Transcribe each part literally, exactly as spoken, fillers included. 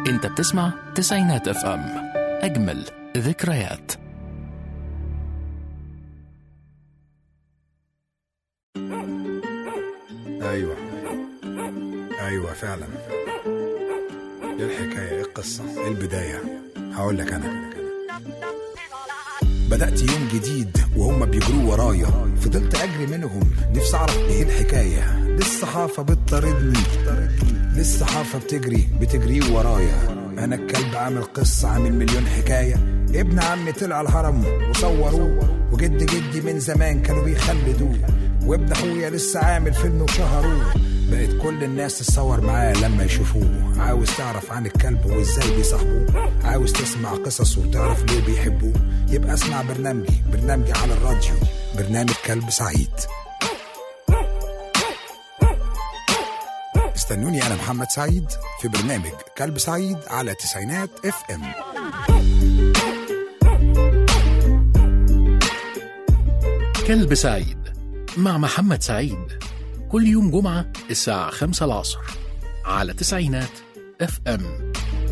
انت بتسمع تسعينات اف ام، اجمل ذكريات. ايوه ايوه فعلا. ايه الحكايه؟ ايه القصه؟ ايه البدايه؟ هقول لك. انا بدأت يوم جديد وهم بيجروا ورايا، فضلت أجري منهم نفسي أعرف إيه الحكاية. للصحافة بتطاردني، للصحافة بتجري بتجري ورايا. أنا الكلب عامل قصة، عامل مليون حكاية. ابن عمي طلع الهرم وصوروه، وجد جدي من زمان كانوا بيخلدوه، وابن أخويا لسه عامل فيلم وشهروه. بقت كل الناس تتصور معاه لما يشوفوه. عاوز تعرف عن الكلب وإزاي بيصاحبوه، عاوز تسمع قصص وتعرف ليه بيحبوه، يبقى اسمع برنامجي برنامجي على الراديو، برنامج كلب سعيد. استنوني أنا محمد سعيد في برنامج كلب سعيد على تسعينات اف ام. كلب سعيد مع محمد سعيد، كل يوم جمعة الساعة خمسة العصر على تسعينات اف ام.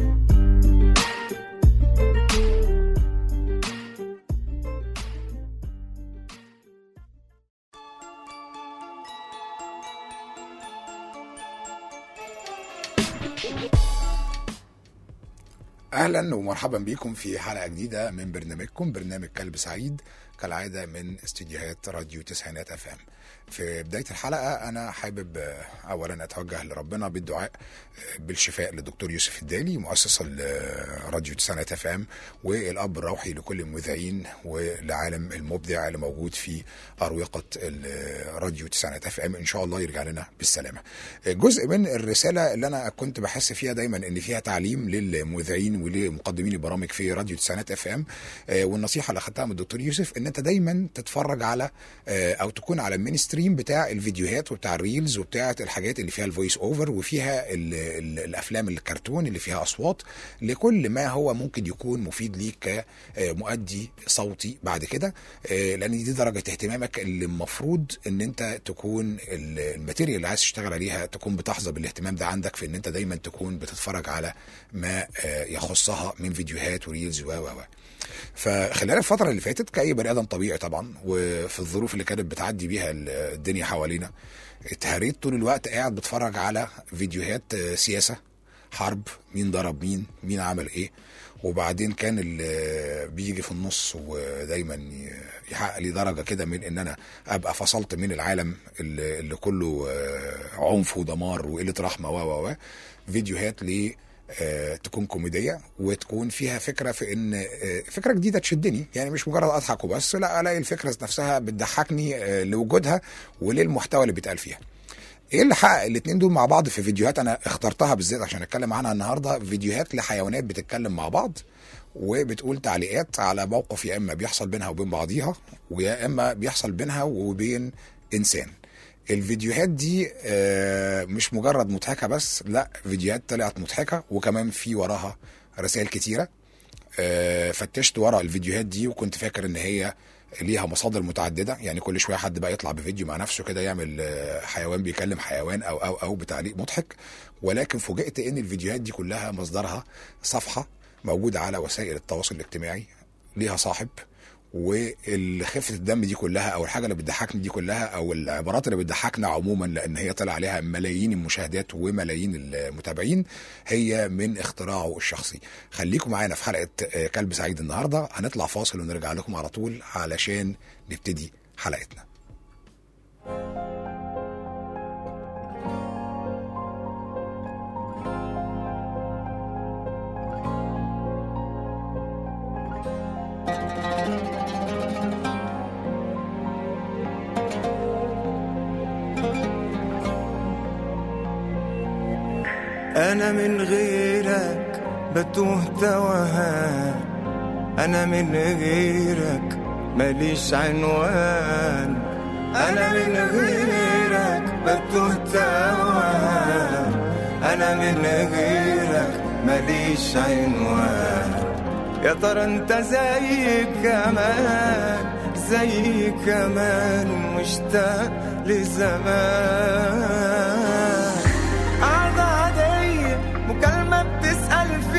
أهلا ومرحبا بكم في حلقة جديدة من برنامجكم برنامج كلب سعيد، كالعادة من استديوهات راديو تسعينات اف ام. في بداية الحلقة أنا حابب أولا أتوجه لربنا بالدعاء بالشفاء للدكتور يوسف الدالي، مؤسس راديو تسعينات اف ام، والأب الروحي لكل المذيعين ولعالم المبدع اللي موجود في أروقة راديو تسعينات اف ام. إن شاء الله يرجع لنا بالسلامة. جزء من الرسالة اللي أنا كنت بحس فيها دايما إن فيها تعليم للمذيعين ولمقدمين البرامج في راديو تسعينات اف ام، والنصيحة اللي أخذتها من الدكتور يوسف إن أنت دايما تتفرج على أو تكون على المينستريم بتاع الفيديوهات وبتاع الريلز وبتاع الحاجات اللي فيها الفويس اوفر وفيها ال ال الافلام الكرتون اللي فيها اصوات، لكل ما هو ممكن يكون مفيد ليك كمؤدي صوتي بعد كده، لان دي درجه اهتمامك اللي المفروض ان انت تكون الماتيريال اللي عايز تشتغل عليها تكون بتحظى بالاهتمام ده عندك، في ان انت دايما تكون بتتفرج على ما يخصها من فيديوهات وريلز و و فخلال الفترة اللي فاتت كأي بني آدم طبيعي طبعا، وفي الظروف اللي كانت بتعدي بيها الدنيا حوالينا، اتهريت طول الوقت قاعد بتفرج على فيديوهات سياسة، حرب، مين ضرب مين، مين عمل ايه، وبعدين كان اللي بيجي في النص ودايما يحقق لي درجة كده من ان انا ابقى فصلت من العالم اللي كله عنف ودمار وقلة رحمة و و فيديوهات ل آه، تكون كوميدية وتكون فيها فكرة، في ان آه، فكرة جديدة تشدني، يعني مش مجرد اضحك وبس، لا الاقي الفكرة نفسها بتضحكني آه، لوجودها وللمحتوى اللي بيتقال فيها. ايه اللي حقق الاتنين دول مع بعض في فيديوهات انا اخترتها بالذات عشان اتكلم عنها النهاردة؟ فيديوهات لحيوانات بتتكلم مع بعض وبتقول تعليقات على موقف يا اما بيحصل بينها وبين بعضيها، ويا اما بيحصل بينها وبين انسان. الفيديوهات دي مش مجرد مضحكة بس، لا، فيديوهات طلعت مضحكة وكمان في وراها رسائل كتيرة. فتشت ورا الفيديوهات دي وكنت فاكر ان هي ليها مصادر متعددة، يعني كل شوية حد بقى يطلع بفيديو مع نفسه كده يعمل حيوان بيكلم حيوان او او او بتعليق مضحك، ولكن فوجئت ان الفيديوهات دي كلها مصدرها صفحة موجودة على وسائل التواصل الاجتماعي ليها صاحب، والخفة الدم دي كلها او الحاجة اللي بتضحكني دي كلها او العبارات اللي بتضحكنا عموما، لان هي طلع عليها ملايين المشاهدات وملايين المتابعين، هي من اختراعه الشخصي. خليكم معانا في حلقة كلب سعيد النهاردة، هنطلع فاصل ونرجع لكم على طول علشان نبتدي حلقتنا. أنا من غيرك بتوه توهان، أنا من غيرك ماليش عنوان، أنا من غيرك بتوه توهان، أنا من غيرك ماليش عنوان. يا ترى انت زي كمان زي كمان مشتاق لزمان. قعدة عادية مكالمة بتسأل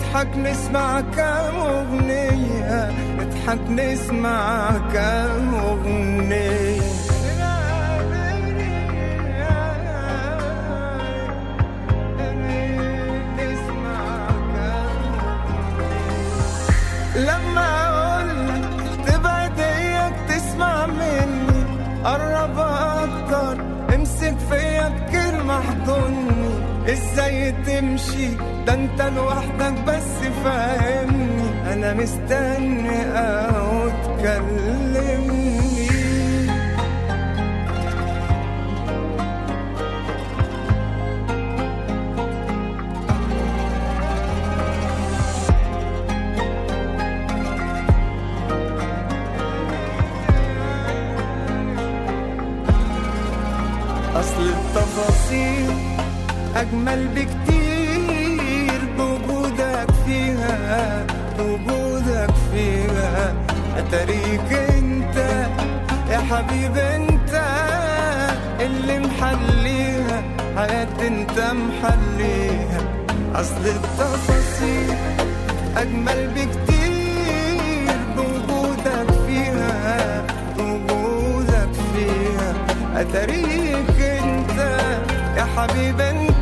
نضحك نسمع كام أغنية، نضحك نسمع كام أغنية. لما أقولك تبعد إياك تسمع مني، قرب أكتر امسك فيا بكلمة احضني. ازاي تمشي ده انت لوحدك بس فاهمني، انا مستني او تكلمني. اصل التفاصيل أجمل بكتير بوجودك فيها، بوجودك فيها. أتاريك أنت يا حبيب أنت اللي محليها حياتي، أنت محليها. أصل التفاصيل أجمل بكتير بوجودك فيها، بوجودك فيها. أتاريك أنت يا حبيب أنت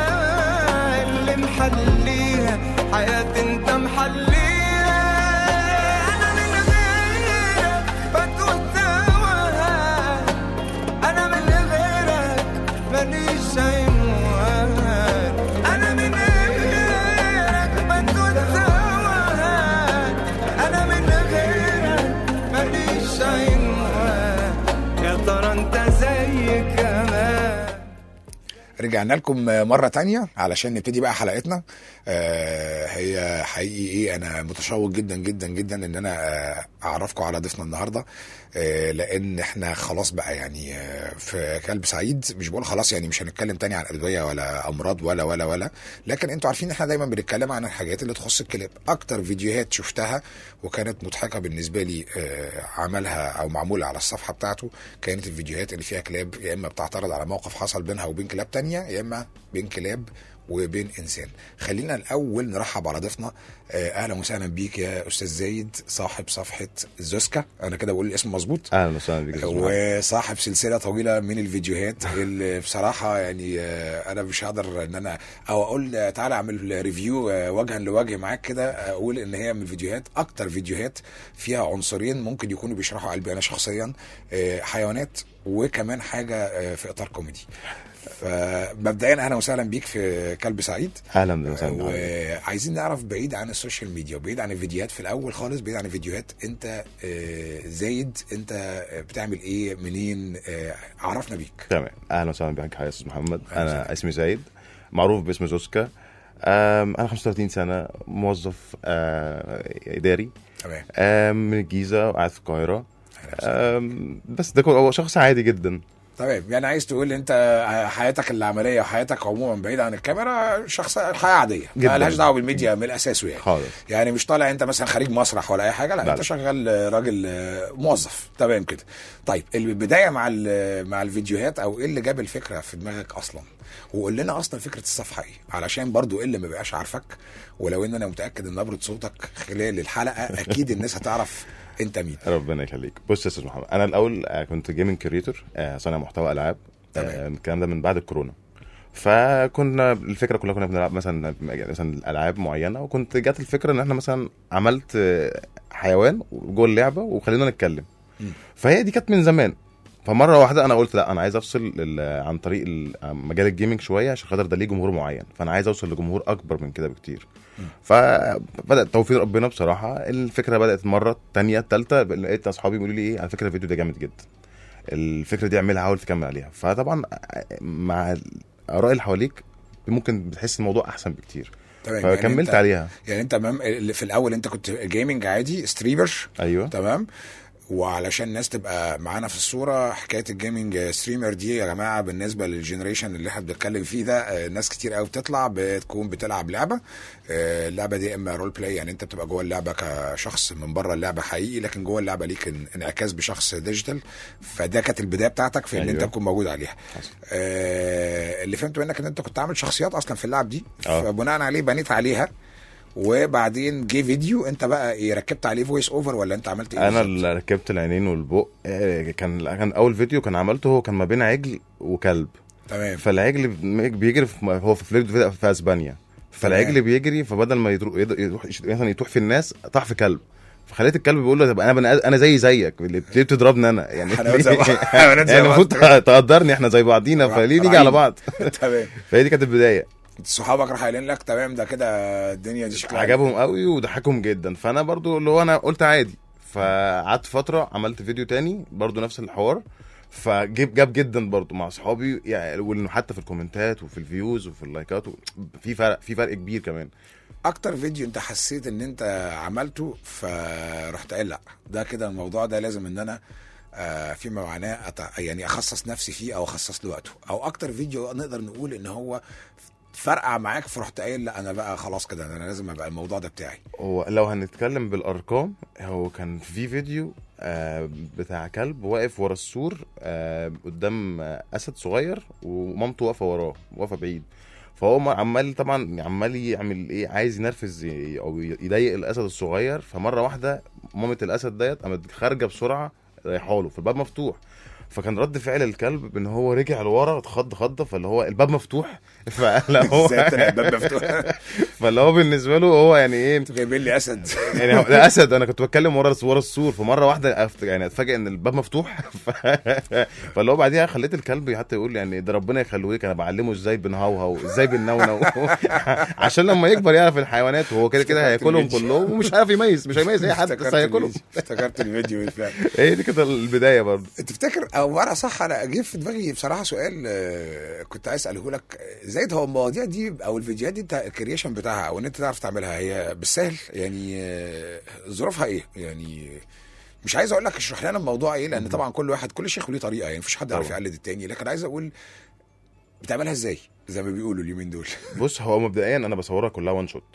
اللي محليها حياتي، أنت محليها. أنا من غيرك بتوه توهان، أنا من غيرك ماليش عنوان. أنا من غيرك بتوه توهان، أنا من غيرك ماليش عنوان. يا ترى أنت زي كمان. رجعنا لكم مرة تانية علشان نبتدي بقى حلقتنا. آه هي حقيقي ايه، انا متشوق جدا جدا جدا ان انا آه اعرفكم على ضيفنا النهاردة. آه لان احنا خلاص بقى يعني آه في كلب سعيد، مش بقول خلاص يعني مش هنتكلم تاني عن ادوية ولا امراض ولا ولا ولا لكن انتوا عارفين احنا دايما بنتكلم عن الحاجات اللي تخص الكلاب. اكتر فيديوهات شفتها وكانت مضحكة بالنسبة لي آه عملها او معمولة على الصفحة بتاعته كانت الفيديوهات اللي فيها كلاب يا اما بتعترض على موقف حصل بينها وبين كلاب تانية، يا اما بين كلاب وبين انسان. خلينا الاول نرحب على ضيفنا. اهلا وسهلا بيك يا استاذ زايد، صاحب صفحه زوسكا، انا كده بقول الاسم مظبوط؟ اهلا وسهلا بيك. وصاحب سلسله طويله من الفيديوهات اللي بصراحه يعني انا مش هقدر ان انا او اقول تعالى اعمل ريفيو وجها لوجه معاك كده، اقول ان هي من الفيديوهات اكتر فيديوهات فيها عنصرين ممكن يكونوا بيشرحوا قلبي انا شخصيا، حيوانات وكمان حاجه في اطار كوميدي. فمبدئيا اهلا وسهلا بيك في كلب سعيد. اهلا وسهلا. وعايزين نعرف بعيد عن السوشيال ميديا وبعيد عن الفيديوهات، في الاول خالص بعيد عن الفيديوهات، انت زايد انت بتعمل ايه منين؟ عرفنا بيك. تمام. اهلا وسهلا بيك يا استاذ محمد. انا اسمي زايد، معروف باسم زوسكا. انا خمسة وثلاثين سنه، موظف اداري. تمام. من الجيزه وقاعد في القاهره. بس ده هو شخص عادي جدا. تمام. يعني عايز تقول انت حياتك العمليه وحياتك عموما بعيد عن الكاميرا شخص الحياه عاديه مالهاش دعوه بالميديا من الاساس يعني خالص. يعني مش طالع انت مثلا خريج مسرح ولا اي حاجه، لا, لا انت شغال راجل موظف. تمام كده. طيب البدايه مع مع الفيديوهات او ايه اللي جاب الفكره في دماغك اصلا؟ وقول لنا اصلا فكره الصفحه ايه علشان برضو اللي ما بقاش عارفك، ولو ان انا متاكد ان نبره صوتك خلال الحلقه اكيد الناس هتعرف انت مين. ربنا يخليك. بص يا استاذ محمد، انا الاول كنت جيمنج كريتور، صانع محتوى العاب. تمام. الكلام ده من بعد الكورونا. فكنا الفكره كلها كنا بنلعب مثلا مثلا العاب معينه، وكنت جات الفكره ان احنا مثلا عملت حيوان جوه اللعبه وخلينا نتكلم. م. فهي دي كانت من زمان. فمره واحده انا قلت لا، انا عايز افصل عن طريق مجال الجيمنج شويه عشان خاطر ده ليه جمهور معين، فانا عايز اوصل لجمهور اكبر من كده بكتير. فبدأ توفيق ربنا بصراحة. الفكرة بدأت مرة تانية تالتة، لقيت أصحابي بيقولوا لي إيه على فكرة الفيديو ده جامد جدا، الفكرة دي اعملها، حاول تكمل عليها. فطبعا مع الآراء اللي حواليك ممكن بتحس الموضوع أحسن بكتير. فكملت يعني عليها. يعني أنت في الأول أنت كنت جيمنج عادي ستريمر. أيوة. تمام. وعلشان الناس تبقى معانا في الصوره، حكايه الجيمنج ستريمر دي يا جماعه بالنسبه للجنريشن اللي احنا بنتكلم فيه ده، ناس كتير قوي بتطلع بتكون بتلعب لعبه. اللعبه دي اما رول بلاي، يعني انت بتبقى جوه اللعبه كشخص، من بره اللعبه حقيقي لكن جوه اللعبه ليك انعكاس بشخص ديجيتال. فده كانت البدايه بتاعتك في ان أيوة. انت تكون موجود عليها. آه اللي فهمت منك ان انت كنت عامل شخصيات اصلا في اللعب دي. أوه. فبناء عليه بنيت عليها وبعدين جه فيديو انت بقى ايه ركبت عليه فويس اوفر ولا انت عملت ايه؟ انا اللي ركبت العينين والبق. كان كان اول فيديو كان عملته هو كان ما بين عجل وكلب. تمام. فالعجل بيجري في هو في فلوريدا في اسبانيا. فالعجل بيجري فبدل ما يروح يروح مثلا يطوح في الناس طاح في كلب. فخليت الكلب بيقول له طب انا انا زي زيك ليه بتضربني انا يعني يعني المفروض تقدرني احنا زي بعضينا فليه نيجي على بعض. تمام. فهي دي كانت البدايه. صحابك راح قايلين لك تمام ده كده الدنيا دي شكلها عجبهم قوي وضحكهم جدا. فانا برضو اللي هو انا قلت عادي. فقعدت فتره عملت فيديو تاني برضو نفس الحوار فجيب جاب جدا برضو مع اصحابي يعني وانه حتى في الكومنتات وفي الفيوز وفي اللايكات في فرق في فرق كبير كمان. اكتر فيديو انت حسيت ان انت عملته فرحت قايل لا ده كده الموضوع ده لازم ان انا آه فيما معناه يعني اخصص نفسي فيه او اخصص له وقته، او اكتر فيديو نقدر نقول ان هو فرقع معاك فرحت قايل لا انا بقى خلاص كده انا لازم ابقى الموضوع ده بتاعي؟ هو لو هنتكلم بالارقام هو كان في فيديو آه بتاع كلب واقف ورا السور آه قدام آه اسد صغير ومامته واقفه وراه واقفه بعيد. فهو عمال طبعا عمال يعمل ايه عايز ينرفز او يضايق الاسد الصغير. فمره واحده مامه الاسد ديت قامت خارجه بسرعه رايحه له فالباب مفتوح. فكان رد فعل الكلب ان هو رجع لورا اتخض خضه فاللي هو الباب مفتوح. فلا هو الباب مفتوح فاللي هو بالنسبه له هو يعني ايه انتوا جايبين لي اسد يعني هو ده اسد انا كنت بتكلم ورا ورا السور. فمره واحده يعني اتفاجئ ان الباب مفتوح. فاللي هو بعديها خليت الكلب حتى يقول يعني ده ربنا يخليه لك انا بعلمه ازاي بنهوهو ازاي بننونو عشان لما يكبر يعرف الحيوانات وهو كده كده هياكلهم كلهم ومش عارف يميز مش هيميز اي حد بس هياكلهم. افتكرت الفيديو بالفعل. هي دي كده البدايه برضه. تفتكر او انا صح انا جه في دماغي بصراحه سؤال كنت عايز اساله لك زايد هو المواضيع دي او الفيديوهات دي انت الكرييشن بتاعها او ان انت تعرف تعملها هي بالسهل يعني ظروفها ايه يعني؟ مش عايز اقول لك اشرح لنا الموضوع ايه لان طبعا كل واحد كل شيخ له طريقه يعني مفيش حد يعرف يقلد التاني، لكن عايز اقول بتعملها ازاي زي ما بيقولوا اليومين دول؟ بص هو مبدئيا انا بصورها كلها وان شوت.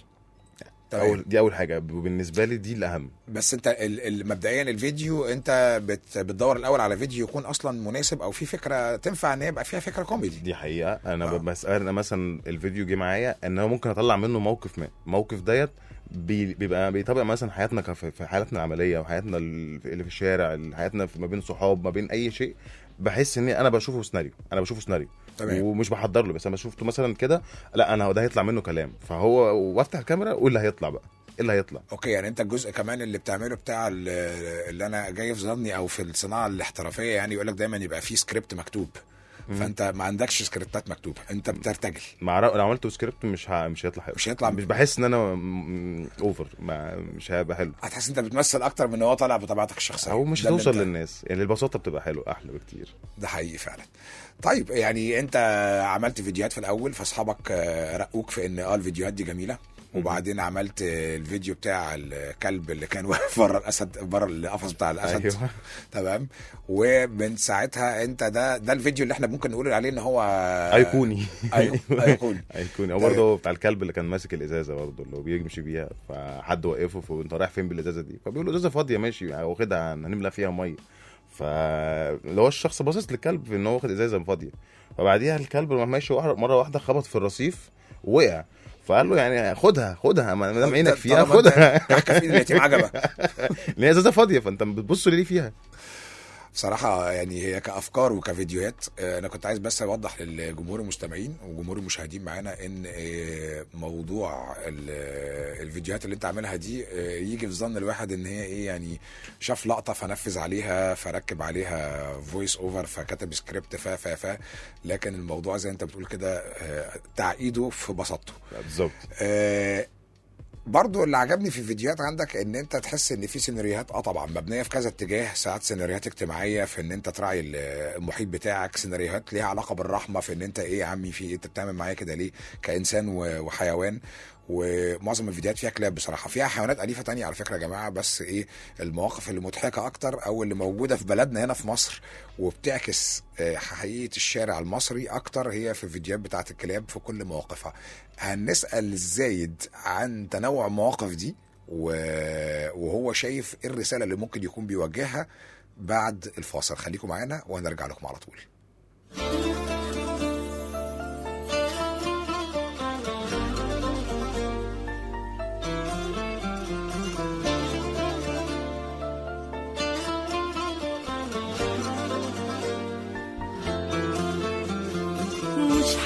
أول دي اول حاجه وبالنسبه لي دي الاهم. بس انت مبدئيا الفيديو انت بت بتدور الاول على فيديو يكون اصلا مناسب او في فكره تنفع ان يبقى فيها فكره كوميدي. دي حقيقه انا آه. بس انا مثلا الفيديو جه معايا ان انا ممكن اطلع منه موقف ما موقف ديت بيبقى بيطبق مثلا حياتنا في حياتنا العمليه وحياتنا اللي في الشارع حياتنا ما بين صحاب ما بين اي شيء. بحس ان انا بشوفه سيناريو انا بشوفه سيناريو تمام. ومش بحضر له بس انا شفته مثلا كده لا انا ده هيطلع منه كلام فهو وافتح الكاميرا واقول اللي هيطلع بقى ايه اللي هيطلع. اوكي يعني انت الجزء كمان اللي بتعمله بتاع اللي انا جاي في ظني او في الصناعه الاحترافيه يعني يقول لك دايما يبقى في سكريبت مكتوب مم. فانت ما عندكش سكريبتات مكتوبه انت بترتجل. مع لو عملته سكريبت مش ه... مش هيطلع حلو. مش هيطلع مش بحس ان انا م... اوفر ما... مش هيبقى حلو. هتحس انت بتمثل اكتر من ان هو طالع بطبيعتك الشخصيه او مش هتوصل للناس يعني البساطه بتبقى حلوه احلى بكتير. ده حقيقي فعلا. طيب يعني انت عملت فيديوهات في الاول فاصحابك رقوك في ان اه الفيديوهات دي جميله وبعدين عملت الفيديو بتاع الكلب اللي كان واقف بره الاسد بره القفص بتاع الاسد. أيوة. تمام. ومن ساعتها انت ده ده الفيديو اللي احنا ممكن نقول عليه ان هو ايقوني. ايوه ايقوني ايقوني. هو برضه بتاع الكلب اللي كان ماسك الازازه برضه اللي هو بيمشي بيها فحد وقفه فانت رايح فين بالازازه دي فبيقول له ازازه فاضيه ماشي واخدها هنملى فيها ميه فاللي هو الشخص باصص للكلب ان هو واخد ازازه فاضيه فبعديها الكلب لما ماشي مره واحده خبط في الرصيف ووقع فقال له يعني خدها خدها ما دام عينك فيها خدها تحكي في اليتيم عجبك ليه ازازه فاضيه فانت بتبص ليه فيها. بصراحه يعني هي كافكار وكفيديوهات انا كنت عايز بس اوضح للجمهور المستمعين وجمهور المشاهدين معانا ان موضوع الفيديوهات اللي انت عاملها دي يجي في ظن الواحد ان هي ايه يعني شاف لقطه فنفذ عليها فركب عليها فويس اوفر فكتب سكريبت ف ف ف لكن الموضوع زي انت بتقول كده تعقيده في بساطته بالظبط. برضو اللي عجبني في الفيديوهات عندك ان انت تحس ان في سيناريوهات اه طبعا مبنيه في كذا اتجاه ساعات سيناريوهات اجتماعيه في ان انت تراعي المحيط بتاعك سيناريوهات ليها علاقه بالرحمه في ان انت ايه يا عمي في انت بتعمل معايا كده ليه كانسان وحيوان ومعظم الفيديوهات فيها كلاب بصراحه فيها حيوانات اليفه تانية على فكره يا جماعه بس ايه المواقف اللي مضحكه اكتر او اللي موجوده في بلدنا هنا في مصر وبتعكس حقيقه الشارع المصري اكتر هي في الفيديوهات بتاعه الكلاب في كل مواقفها. هنسال زايد عن تنوع المواقف دي وهو شايف ايه الرساله اللي ممكن يكون بيوجهها بعد الفاصل. خليكم معانا وهنرجع لكم على طول.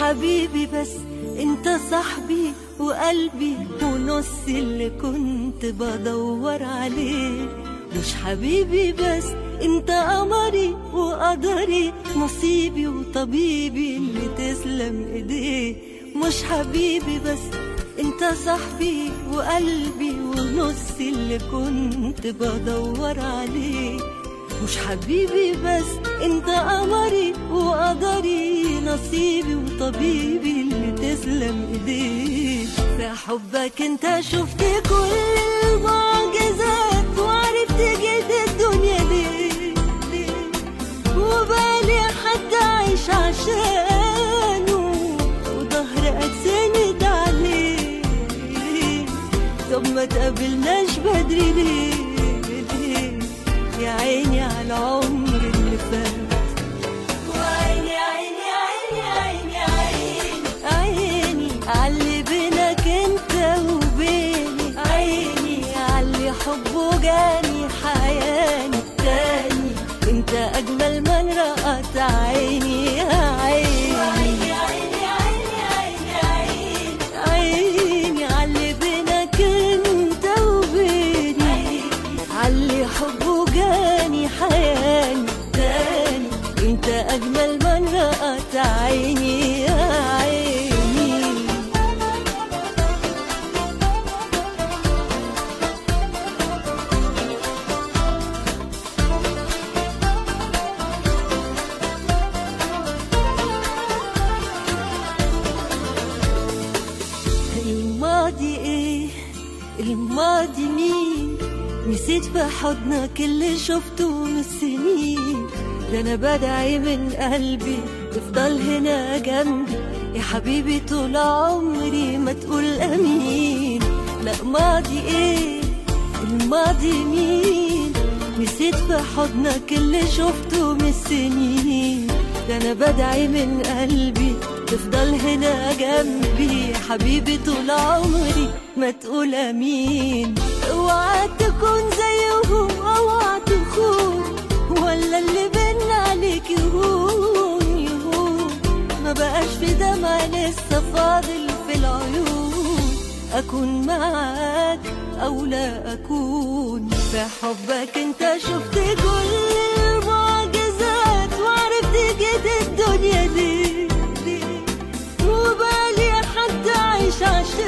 حبيبي بس انت صاحبي وقلبي ونص اللي كنت بدور عليه. مش حبيبي بس انت قمري وقدري نصيبي وطبيبي اللي تسلم ايديه. مش حبيبي بس انت صاحبي وقلبي ونص اللي كنت بدور عليه. مش حبيبي بس انت قمري وقدري نصيبي وطبيبي اللي تسلم ايديه. في حبك انت شفت كل المعجزات وعرفت جد الدنيا ليه, ليه وبالي حد عايش عشانه وظهر أتسند عليه. طب ما تقابلناش بدري ليه, ليه يا عيني على العمر اللي فات. وعيني عيني عيني عيني عيني عيني عاللي بينك انت وبيني. عيني عاللي حبه جاني حياني تاني. انت اجمل من رأت عيني يا عيني. وعيني عيني عيني عيني عيني عيني عاللي بينك انت وبيني. عاللي حبه جاني حياني تاني. انت اجمل من رأت عيني يا عيني. الماضي ايه الماضي مين نسيت في حضنك اللي شفته من السنين. ده انا بدعي من قلبي تفضل هنا جنبي يا حبيبي طول عمري ما تقول امين. لا ماضي ايه الماضي مين نسيت في حضنك اللي شفته من السنين. ده انا بدعي من قلبي تفضل هنا جنبي يا حبيبي طول عمري ما تقول امين. اوعى تكون زيهم اوعى تخون ولا اللي بينا عليك يهون يهون. ما بقاش في دمع لسه فاضل في العيون. اكون معاك او لا اكون. في حبك انت شفت كل المعجزات وعرفت جد الدنيا ليه, ليه وبالي حد عايش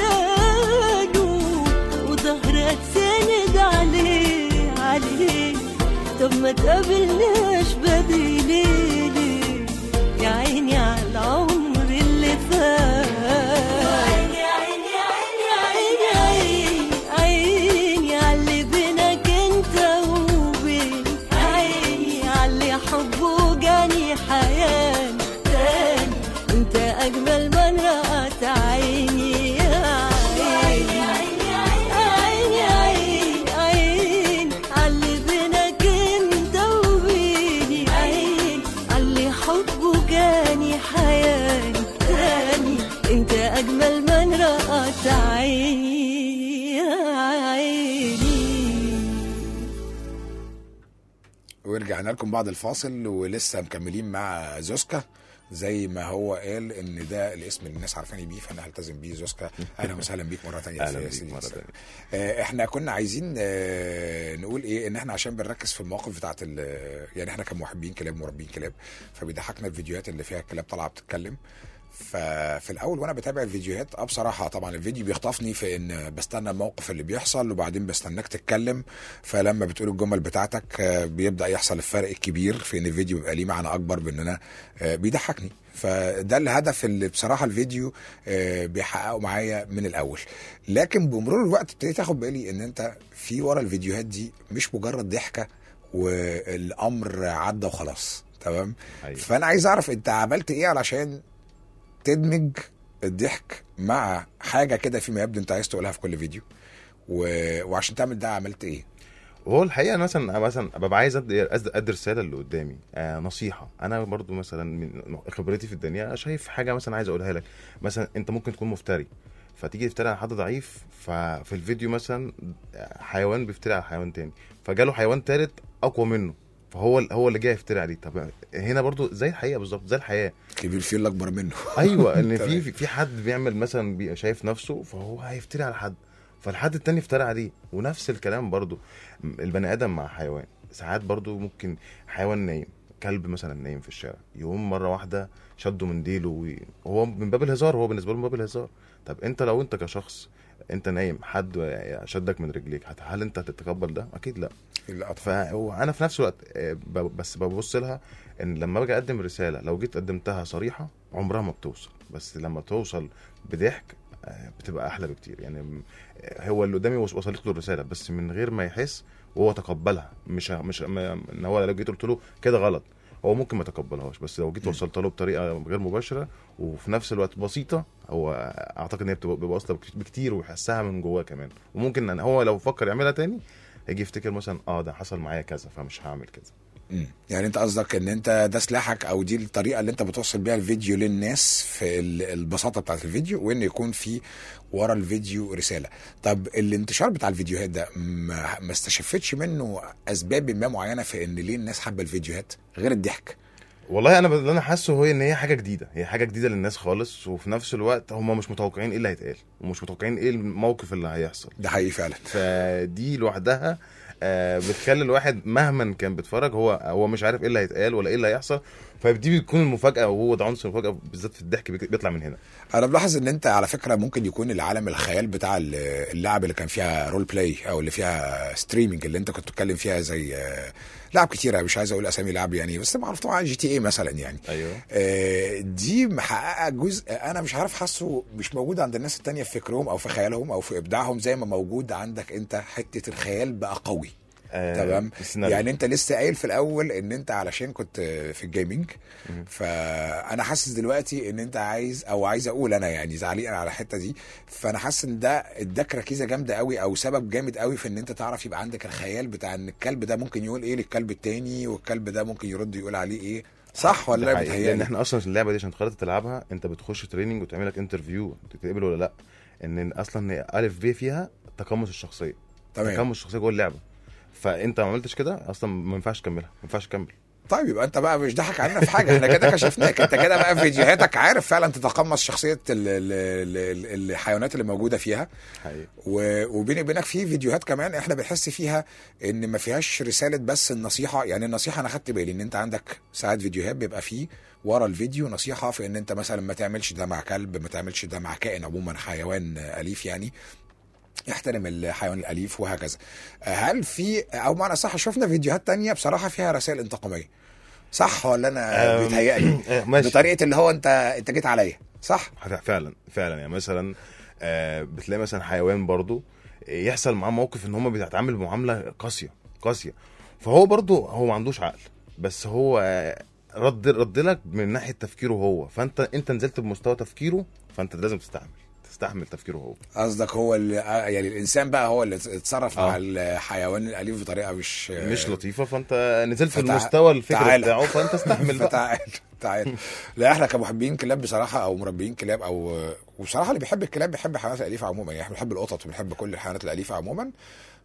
عشانه وظهرك سند عليه عليه. طب ما تقابلناش بدري ليه, ليه يا عيني على العمر اللي فات. عيني عيني عيني عيني عيني عاللي بينك انت وبين. عيني عاللي حبه جاني حياني تاني. انت اجمل من رأت عيني يا عيني. عيني عيني عيني عيني عاللي بينك انت وبيني. عيني عاللي حبه جاني حياني تاني. انت اجمل من رأت عيني يا عيني. ورجعنا لكم بعد الفاصل ولسه مكملين مع زوسكا. زي ما هو قال ان ده الاسم اللي الناس عارفاني بيه فانا هلتزم بيه. زوسكا اهلا وسهلا بيك مره ثانيه. اهلا بيك مره ثانيه. آه احنا كنا عايزين آه نقول ايه ان احنا عشان بنركز في المواقف بتاعت يعني احنا كمحبين كلاب مربين كلاب فبيضحكنا الفيديوهات اللي فيها الكلاب طالعه بتتكلم. ففي الاول وانا بتابع الفيديوهات اه بصراحه طبعا الفيديو بيخطفني في ان بستنى الموقف اللي بيحصل وبعدين بستناك تتكلم. فلما بتقول الجمل بتاعتك بيبدا يحصل الفرق الكبير في ان الفيديو بيبقى ليه معنى اكبر بان انا بيضحكني. فده الهدف اللي بصراحه الفيديو بيحققه معايا من الاول. لكن بمرور الوقت ابتديت اخد بالي ان انت في ورا الفيديوهات دي مش مجرد ضحكه والامر عدى وخلاص تمام. أيوة. فانا عايز اعرف انت عملت ايه علشان تدمج الضحك مع حاجه كده فيما يبدو انت عايز تقولها في كل فيديو و... وعشان تعمل ده عملت ايه؟ وهو الحقيقه مثلا مثلا ببقى عايز ادي ادي رساله اللي قدامي آه نصيحه. انا برضو مثلا من خبرتي في الدنيا شايف حاجه مثلا عايز اقولها لك. مثلا انت ممكن تكون مفتري فتيجي تفتري على حد ضعيف. ففي الفيديو مثلا حيوان بيفتري على حيوان تاني فجاله حيوان تالت اقوى منه فهو هو اللي جاي يفتري عليه. طب هنا برضو زي الحقيقه بالظبط، زي الحياه كبير فيه اللي اكبر منه. ايوه ان في في حد بيعمل مثلا بيبقى شايف نفسه فهو هيفتري على حد، فالحد التاني افترى عليه. ونفس الكلام برضو البني ادم مع حيوان، ساعات برضو ممكن حيوان نايم، كلب مثلا نايم في الشارع، يقوم مره واحده شده من ديله وهو من باب الهزار، هو بالنسبه له من باب الهزار. طب انت لو انت كشخص انت نايم حد شدك من رجليك، هل انت هتتقبل ده؟ اكيد لا. فانا في نفس الوقت بس ببص لها ان لما باجي اقدم رساله لو جيت قدمتها صريحه عمرها ما بتوصل، بس لما توصل بضحك بتبقى احلى بكتير. يعني هو اللي قدامي وصلت له الرساله بس من غير ما يحس وهو تقبلها، مش مش ان هو لو جيت قلت له كده غلط هو ممكن ما تقبلهاش، بس لو جيت وصلت له بطريقه غير مباشره وفي نفس الوقت بسيطه هو اعتقد ان هي بتبقى واصله بكتير ويحسها من جواه كمان. وممكن ان هو لو فكر يعملها تاني هيجي يفتكر مثلا اه ده حصل معايا كذا فمش هعمل كذا. امم يعني انت قصدك ان انت ده سلاحك او دي الطريقه اللي انت بتوصل بيها الفيديو للناس في البساطه بتاعت الفيديو، وان يكون في ورا الفيديو رساله. طب الانتشار بتاع الفيديوهات ده ما استشفتش منه اسباب ما معينه في ان ليه الناس حابه الفيديوهات غير الضحك؟ والله انا اللي انا حاسه هو ان هي حاجه جديده، هي حاجه جديده للناس خالص، وفي نفس الوقت هم مش متوقعين ايه اللي هيتقال ومش متوقعين ايه الموقف اللي هيحصل. ده حقيقي فعلا. فدي لوحدها آه بتخلي الواحد مهما كان بيتفرج هو هو مش عارف ايه اللي هيتقال ولا ايه اللي هيحصل، فدي بتكون المفاجاه، وهو ده عنصر المفاجاه بالذات في الضحك بيطلع من هنا. انا بلاحظ ان انت على فكره ممكن يكون العالم الخيال بتاع اللعب اللي كان فيها رول بلاي او اللي فيها ستريمينج اللي انت كنت بتتكلم فيها زي لعب كتيره، مش عايز اقول اسامي لعب يعني بس معروف طبعا جي تي اي مثلا يعني. ايوه آه دي محققه جزء انا مش عارف حاسه مش موجود عند الناس التانية في فكرهم او في خيالهم او في ابداعهم زي ما موجود عندك انت. حته الخيال بقى قوي. آه تمام. يعني انت لسه قايل في الاول ان انت علشان كنت في الجيمنج، فانا حاسس دلوقتي ان انت عايز او عايز اقول انا يعني تعليقا على الحته دي، فانا حاسس ان ده اداك ركيزه جامده قوي او سبب جامد قوي في ان انت تعرف يبقى عندك الخيال بتاع ان الكلب ده ممكن يقول ايه للكلب التاني والكلب ده ممكن يرد يقول عليه ايه. صح ولا لا؟ بتهيألي لان احنا اصلا اللعبه دي عشان تقدر تلعبها انت بتخش تريننج وتعمل لك انترفيو تتقبل ولا لا، ان اصلا الف ب فيها تقمص الشخصيه. تمام. تقمص الشخصيه جوه اللعبه، فانت ما عملتش كده اصلا ما ينفعش تكملها، ما ينفعش تكمل. طيب يبقى انت بقى مش ضحك علينا في حاجه، احنا كده كشفناك. انت كده بقى في فيديوهاتك عارف فعلا تتقمص شخصيه الحيوانات اللي موجوده فيها. حقيقي. وبيني وبينك في فيديوهات كمان احنا بنحس فيها ان ما فيهاش رساله بس النصيحه. يعني النصيحه انا خدت بالي ان انت عندك ساعات فيديوهات بيبقى فيه ورا الفيديو نصيحه في ان انت مثلا ما تعملش ده مع كلب، ما تعملش ده مع كائن عموما حيوان اليف، يعني يحترم الحيوان الاليف وهكذا. هل في او معنى صح شفنا فيديوهات تانية بصراحه فيها رسائل انتقاميه؟ صح ولا انا بيتهيألي بطريقه اللي هو انت انت جيت عليا؟ صح فعلا فعلا. يعني مثلا بتلاقي مثلا حيوان برضو يحصل معاه موقف ان هم بيتعامل بمعامله قاسيه قاسيه، فهو برضو هو ما عندوش عقل، بس هو رد رد لك من ناحيه تفكيره هو، فانت انت نزلت بمستوى تفكيره فانت لازم تستحمل تستحمل تفكيره هو. قصدك هو اللي يعني الانسان بقى هو اللي اتصرف آه. مع الحيوان الاليف بطريقه مش مش لطيفه، فانت نزلت في المستوى الفكري بتاعه فانت استحمل بقى. تعال تعال. لا احنا كمحبين كلاب بصراحه او مربيين كلاب او وبصراحه اللي بيحب الكلاب بيحب الحيوانات الاليفه عموما، يعني احنا بنحب القطط وبنحب كل الحيوانات الاليفه عموما.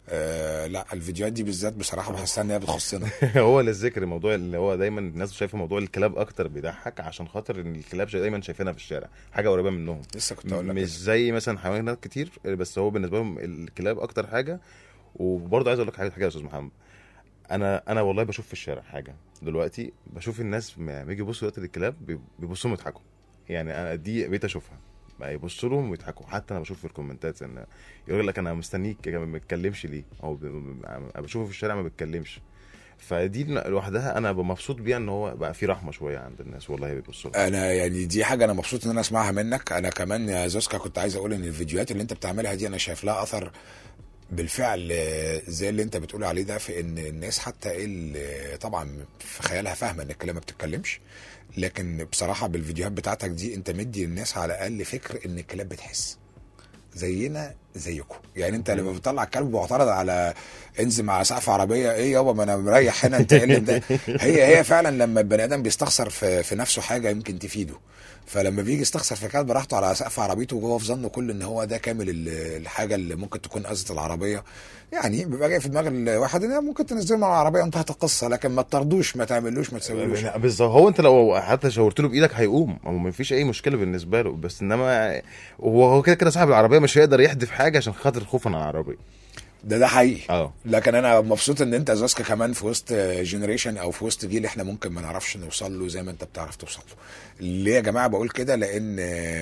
آه لا الفيديوهات دي بالذات بصراحه بحسها ان هي بتخصنا. هو للذكر الموضوع اللي هو دايما الناس شايفه موضوع الكلاب اكتر بيضحك عشان خاطر ان الكلاب دايما شايفينها في الشارع حاجه قريبه منهم، لسه كنت اقول لك مش زي مثلا حيوانات كتير، بس هو بالنسبه لهم الكلاب اكتر حاجه. وبرضه عايز اقول لك حاجه حاجه يا استاذ محمد، انا انا والله بشوف في الشارع حاجه دلوقتي، بشوف الناس لما بيجي يبصوا دلوقتي للكلاب بيبصوا يضحكوا. يعني انا دي بقيت اشوفها بقى يبصوا لهم ويضحكوا. حتى انا بشوف في الكومنتات ان يقول لك انا مستنيك ما بتكلمش ليه، او بشوفه في الشارع ما بيتكلمش. فدي لوحدها انا مبسوط بيها ان هو بقى في رحمه شويه عند الناس والله بيبصوا لها. انا يعني دي حاجه انا مبسوط ان انا اسمعها منك. انا كمان يا زوسكا كنت عايز اقول ان الفيديوهات اللي انت بتعملها دي انا شايف لها اثر بالفعل زي اللي انت بتقول عليه ده، في ان الناس حتى اللي طبعا في خيالها فاهمه ان الكلام ما بتتكلمش، لكن بصراحه بالفيديوهات بتاعتك دي انت مدي الناس على الاقل فكر ان الكلاب بتحس زينا زيكم. يعني انت لما بتطلع الكلب معترض على انزل مع سقف عربيه، ايه يابا ما انا مريح هنا انت اللي ده. هي هي فعلا لما البني ادم بيستخسر في, في نفسه حاجه يمكن تفيده، فلما بيجي يستخسر في كلب براحته على سقف عربيته وهو في ظنه كل ان هو ده كامل الحاجه اللي ممكن تكون اذت العربيه، يعني بيبقى جاي في دماغ الواحد ان ممكن تنزله مع العربيه وانتهت القصه، لكن ما تطردوش ما تعملوش ما تسويلوش. بالظبط. هو انت لو حتى شاورت له بايدك هيقوم، او ما فيش اي مشكله بالنسبه له، بس انما هو كده كده صاحب العربيه مش هيقدر يحدف حاجه عشان خاطر خوفا على العربيه. ده ده حقيقي. اه لكن انا مبسوط ان انت زوسكا كمان في وسط جنريشن او في وسط جيل احنا ممكن ما نعرفش نوصل له زي ما انت بتعرف توصل له. ليه يا جماعه بقول كده؟ لان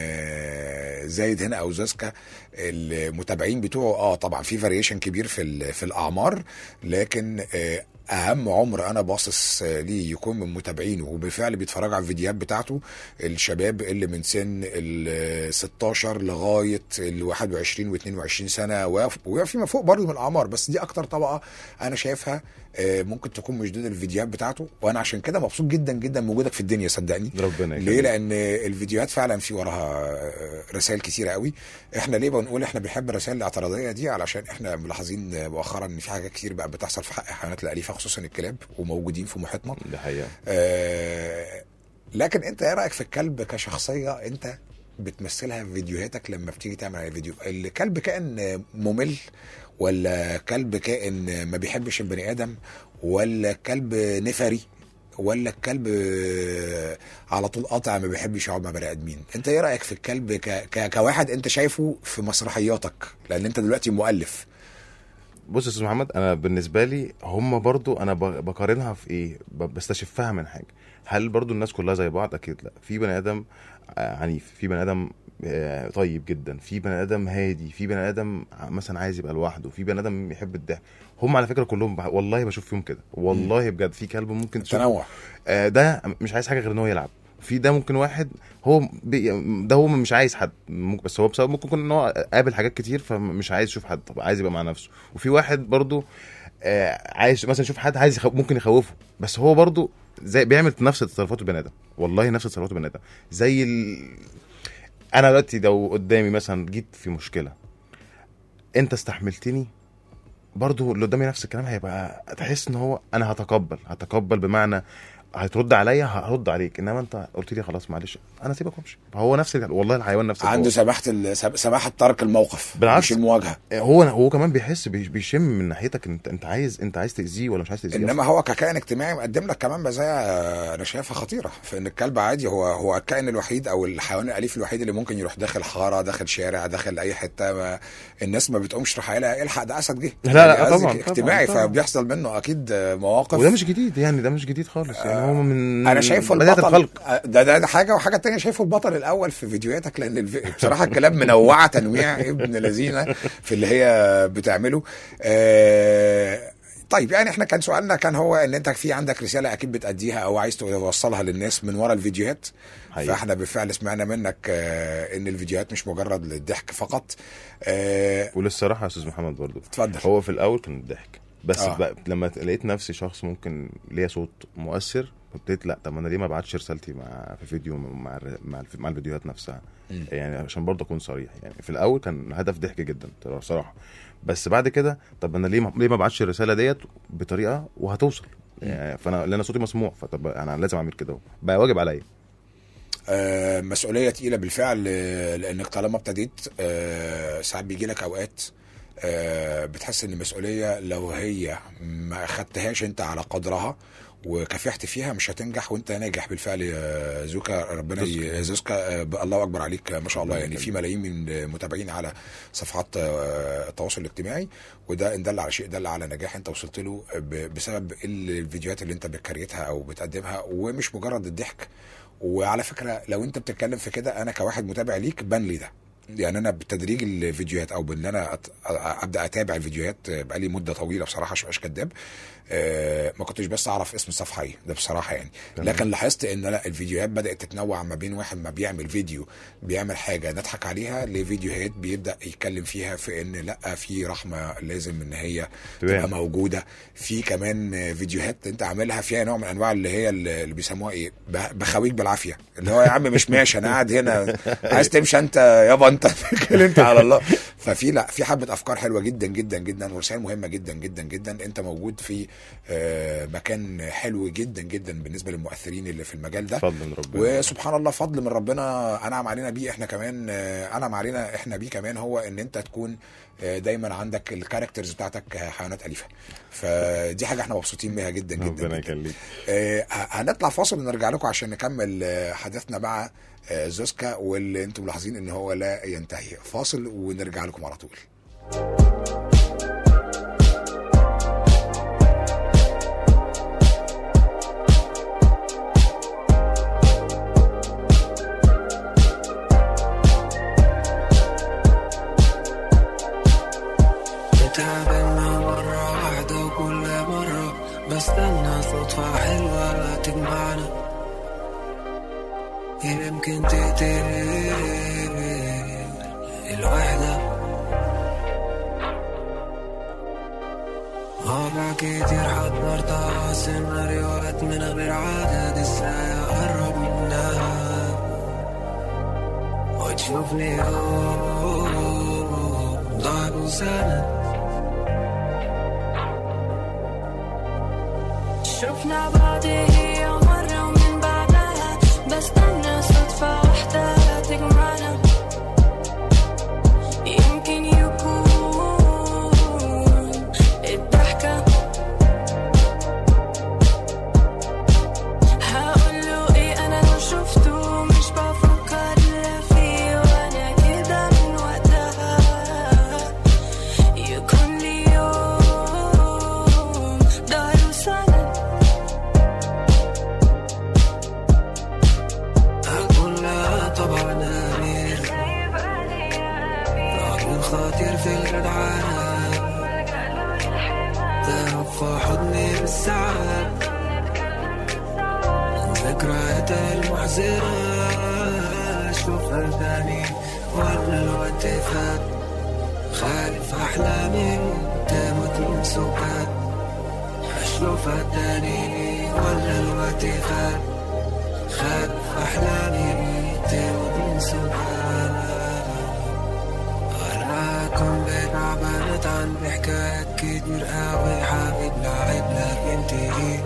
زايد هنا او زوسكا المتابعين بتوعه اه طبعا في فاريشن كبير في في الاعمار، لكن اهم عمر انا باصص ليه يكون من متابعينه وبالفعل بيتفرجوا على الفيديوهات بتاعته الشباب اللي من سن ال ستاشر لغايه ال واحد وعشرين و اتنين وعشرين سنه وفيما فوق برضه من الاعمار، بس دي اكتر طبقه انا شايفها ممكن تكون مشدوده الفيديوهات بتاعته. وانا عشان كده مبسوط جدا جدا من وجودك في الدنيا صدقني. ربنا ليه؟ لان الفيديوهات فعلا في وراها رسائل كتيره قوي. احنا ليه بنقول احنا بنحب الرسائل الاعتراضيه دي؟ علشان احنا ملاحظين مؤخرا ان في حاجات كتير بقى بتحصل في حق الحيوانات الاليفه خصوصا الكلاب وموجودين في محيطنا. ده حقيقه. آه لكن انت ايه رايك في الكلب كشخصيه انت بتمثلها في فيديوهاتك لما بتيجي تعمل على الفيديو؟ الكلب كائن ممل ولا كلب كائن ما بيحبش البني ادم ولا كلب نفري ولا الكلب على طول قاطع ما بيحبش يقعد مع بني ادمين؟ انت ايه رايك في الكلب ك... ك... كواحد انت شايفه في مسرحياتك لان انت دلوقتي مؤلف؟ بص يا استاذ محمد، انا بالنسبه لي هم برضو انا بقارنها في ايه، بستشفها من حاجه. هل برضو الناس كلها زي بعض؟ اكيد لا. في بني ادم عنيف، في بني ادم طيب جدا، في بني ادم هادي، في بني ادم مثلا عايز يبقى لوحده، في بني ادم يحب الضحك. هم على فكره كلهم والله بشوف فيهم كده والله بجد. في كلب ممكن تشوف تنوع، ده مش عايز حاجه غير ان هو يلعب. في ده ممكن واحد هو ده هو مش عايز حد، بس هو بسبب ممكن يكون ان هو قابل حاجات كتير فمش عايز يشوف حد، طب عايز يبقى مع نفسه. وفي واحد برضو عايز مثلا يشوف حد عايز يخو... ممكن يخوفه، بس هو برضو زي بيعمل نفس تصرفات البني ادم، والله نفس تصرفات البني ادم. زي ال... انا دلوقتي لو قدامي مثلا جيت في مشكله انت استحملتني، برضو اللي قدامي نفس الكلام هيبقى تحس ان هو انا هتقبل هتقبل بمعنى هترد عليا هرد عليك، انما انت قلت لي خلاص معلش انا سيبك وامشي. فهو نفس والله الحيوان نفس عنده سماحه سماحه ترك الموقف مش المواجهه. هو هو كمان بيحس بيشم من ناحيتك انت انت عايز انت عايز تاذيه ولا مش عايز تاذيه. انما هو ككائن اجتماعي مقدم لك كمان مزايا انا شايفها خطيره في ان الكلب عادي هو هو الكائن الوحيد او الحيوان الاليف الوحيد اللي ممكن يروح داخل حاره داخل شارع داخل اي حته ما الناس ما بتقومش تروح قايله الحق ده اسد جه. لا لا, لا طبعا اجتماعي طبعًا. فبيحصل منه اكيد مواقف وده مش جديد يعني ده مش جديد خالص يعني هو من انا شايفه البطل ده, ده ده حاجه وحاجه تانية شايفه البطل الاول في فيديوهاتك لان الف... بصراحه الكلام منوعه تنويع ابن لذينه في اللي هي بتعمله. آه... طيب يعني احنا كان سؤالنا كان هو ان انت في عندك رساله اكيد بتأديها او عايز توصلها للناس من ورا الفيديوهات حقيقي. فاحنا بالفعل سمعنا منك آه ان الفيديوهات مش مجرد للضحك فقط. آه... وللصراحه يا استاذ محمد برضو اتفضل. هو في الاول كان الضحك بس آه. بقى لما لقيت نفسي شخص ممكن ليا صوت مؤثر ابتديت لا طب انا ليه ما ابعتش رسالتي مع في فيديو مع مع, مع الفيديوهات نفسها م. يعني عشان برضه اكون صريح. يعني في الاول كان هدف ضحك جدا صراحه، بس بعد كده طب انا ليه ما ليه ما ابعتش الرساله ديت بطريقه وهتوصل يعني فانا لان صوتي مسموع فطب انا لازم اعمل كده بقى واجب عليا. آه مسؤوليه تقيله بالفعل لانك طالما ابتديت آه ساعات بيجي لك اوقات آه بتحس ان المسؤوليه لو هي ما اخدتهاش انت على قدرها وكافحت فيها مش هتنجح وانت ناجح بالفعل يا زوكا. ربنا يزوكا الله اكبر عليك ما شاء الله. يعني في ملايين من المتابعين على صفحات التواصل الاجتماعي وده ان دل على شيء دل على نجاح انت وصلت له بسبب الفيديوهات اللي انت بتكريتها او بتقدمها ومش مجرد الضحك. وعلى فكره لو انت بتتكلم في كده انا كواحد متابع ليك بان لي ده يعني انا بتدريج الفيديوهات او بان انا ابدا اتابع الفيديوهات بقالي مده طويله بصراحه مش مش كداب. أه ما كنتش بس اعرف اسم الصفحه ايه ده بصراحه يعني لكن لاحظت ان لا الفيديوهات بدات تتنوع ما بين واحد ما بيعمل فيديو بيعمل حاجه نضحك عليها لفيديوهات بيبدا يتكلم فيها في ان لا في رحمه لازم ان هي تبقى موجوده. في كمان فيديوهات انت عاملها فيها نوع من انواع اللي هي اللي بيسموها ايه بخويك بالعافيه اللي هو يا عم مش ماشي انا قاعد هنا عايز تمشي انت يابا انت اتكل انت على الله. ففي لا في حبه افكار حلوه جدا جدا جدا ورسائل مهمه جدا جدا جدا. انت موجود في مكان حلو جدا جدا بالنسبه للمؤثرين اللي في المجال ده، فضل من ربنا وسبحان الله فضل من ربنا انعم علينا بيه احنا كمان، انعم علينا احنا بيه كمان، هو ان انت تكون دايما عندك الكاركترز بتاعتك حيوانات اليفه. فدي حاجه احنا مبسوطين بيها جدا جدا. ربنا يخليك. آه هنطلع فاصل ونرجع لكم عشان نكمل حديثنا مع آه زوسكا، واللي انتم ملاحظين ان هو لا ينتهي. فاصل ونرجع لكم على طول. تعبنا مرة واحدة وكل مرة بستنى صدفة حلوة تجمعنا، يمكن تقتل الوحدة. مرة كتير حضرتها سيناريوهات من غير عدد، ازاي اقرب منها وتشوفني ضعف وسند. شفنا بعض هي مرة ومن بعدها بستنى صدفة واحدة تجمعنا، يمكن يكون الضحكة. هقوله ايه انا لو شفته مش بفكر فيه، وانا كده من وقتها يكون لي يوم دار وسند. طبعا أمير راجل خاطر في الجدعانة، تهرب في حضني بالساعات ذكريات المحزنة. أشوفها تاني ولا الوقت فات، خالف أحلامي تموت من سكات. أشوفها تاني ولا الوقت فات، خالف أحلامي تودين سبحان. أراكم بتعبانت عن بحكايات كتير قوي، حابب لعب لك انتهي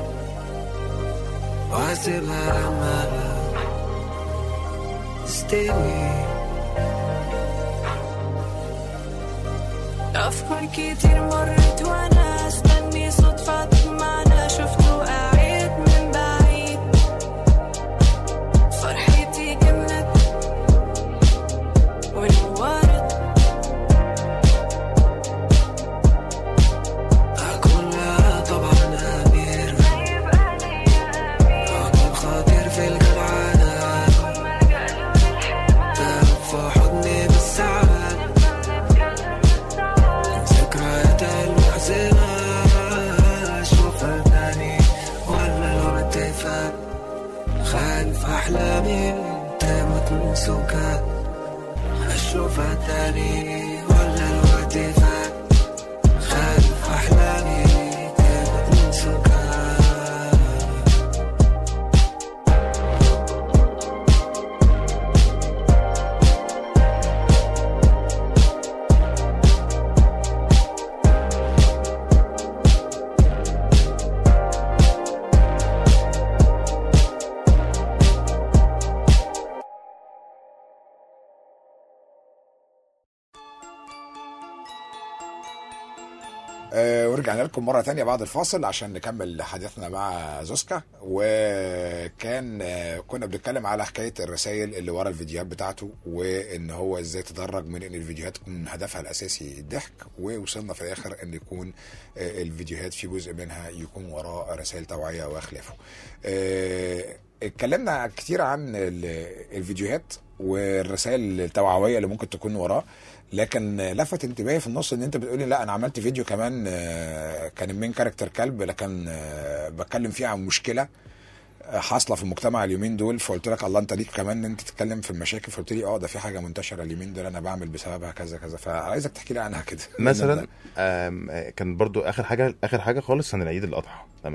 واسيبها لما تستوي. أفكار كتير مرت وانا استني صدفة تجمعنا، شفته قاعد من بعيد فرحتي كملت ونورت. أكلها طبعا أمير راجل خاطر في الجدعانة، تهرب في حضني بالساعات ذكريات المحزنة. أشوفها تاني ولا الوقت فات، خالف أحلامي تموت من سكات. أشوفها تاني ولا الوقت فات، خالف أحلامي تموت من سكات. أه ورجعنا لكم مرة تانية بعد الفاصل عشان نكمل حديثنا مع زوسكا. وكان أه كنا بنتكلم على حكاية الرسائل اللي ورا الفيديوهات بتاعته، وان هو ازاي تدرج من ان الفيديوهات تكون هدفها الاساسي الضحك، ووصلنا في الاخر ان يكون أه الفيديوهات في جزء منها يكون وراه رسائل توعية واخلافه. أه اتكلمنا كتير عن الفيديوهات والرسائل التوعوية اللي ممكن تكون وراه، لكن لفت انتباهي في النص ان انت بتقولي لا انا عملت فيديو كمان كان المين كاركتر كلب، لكن بتكلم فيه عن مشكله حاصله في المجتمع اليومين دول. فقلت لك الله انت ليك كمان ان انت تتكلم في المشاكل، فقلت لي اه ده في حاجه منتشره اليومين دول انا بعمل بسببها كذا كذا، فعايزك تحكي لي عنها كده. مثلا كان برضو اخر حاجه اخر حاجه خالص كان العيد الاضحى، تمام؟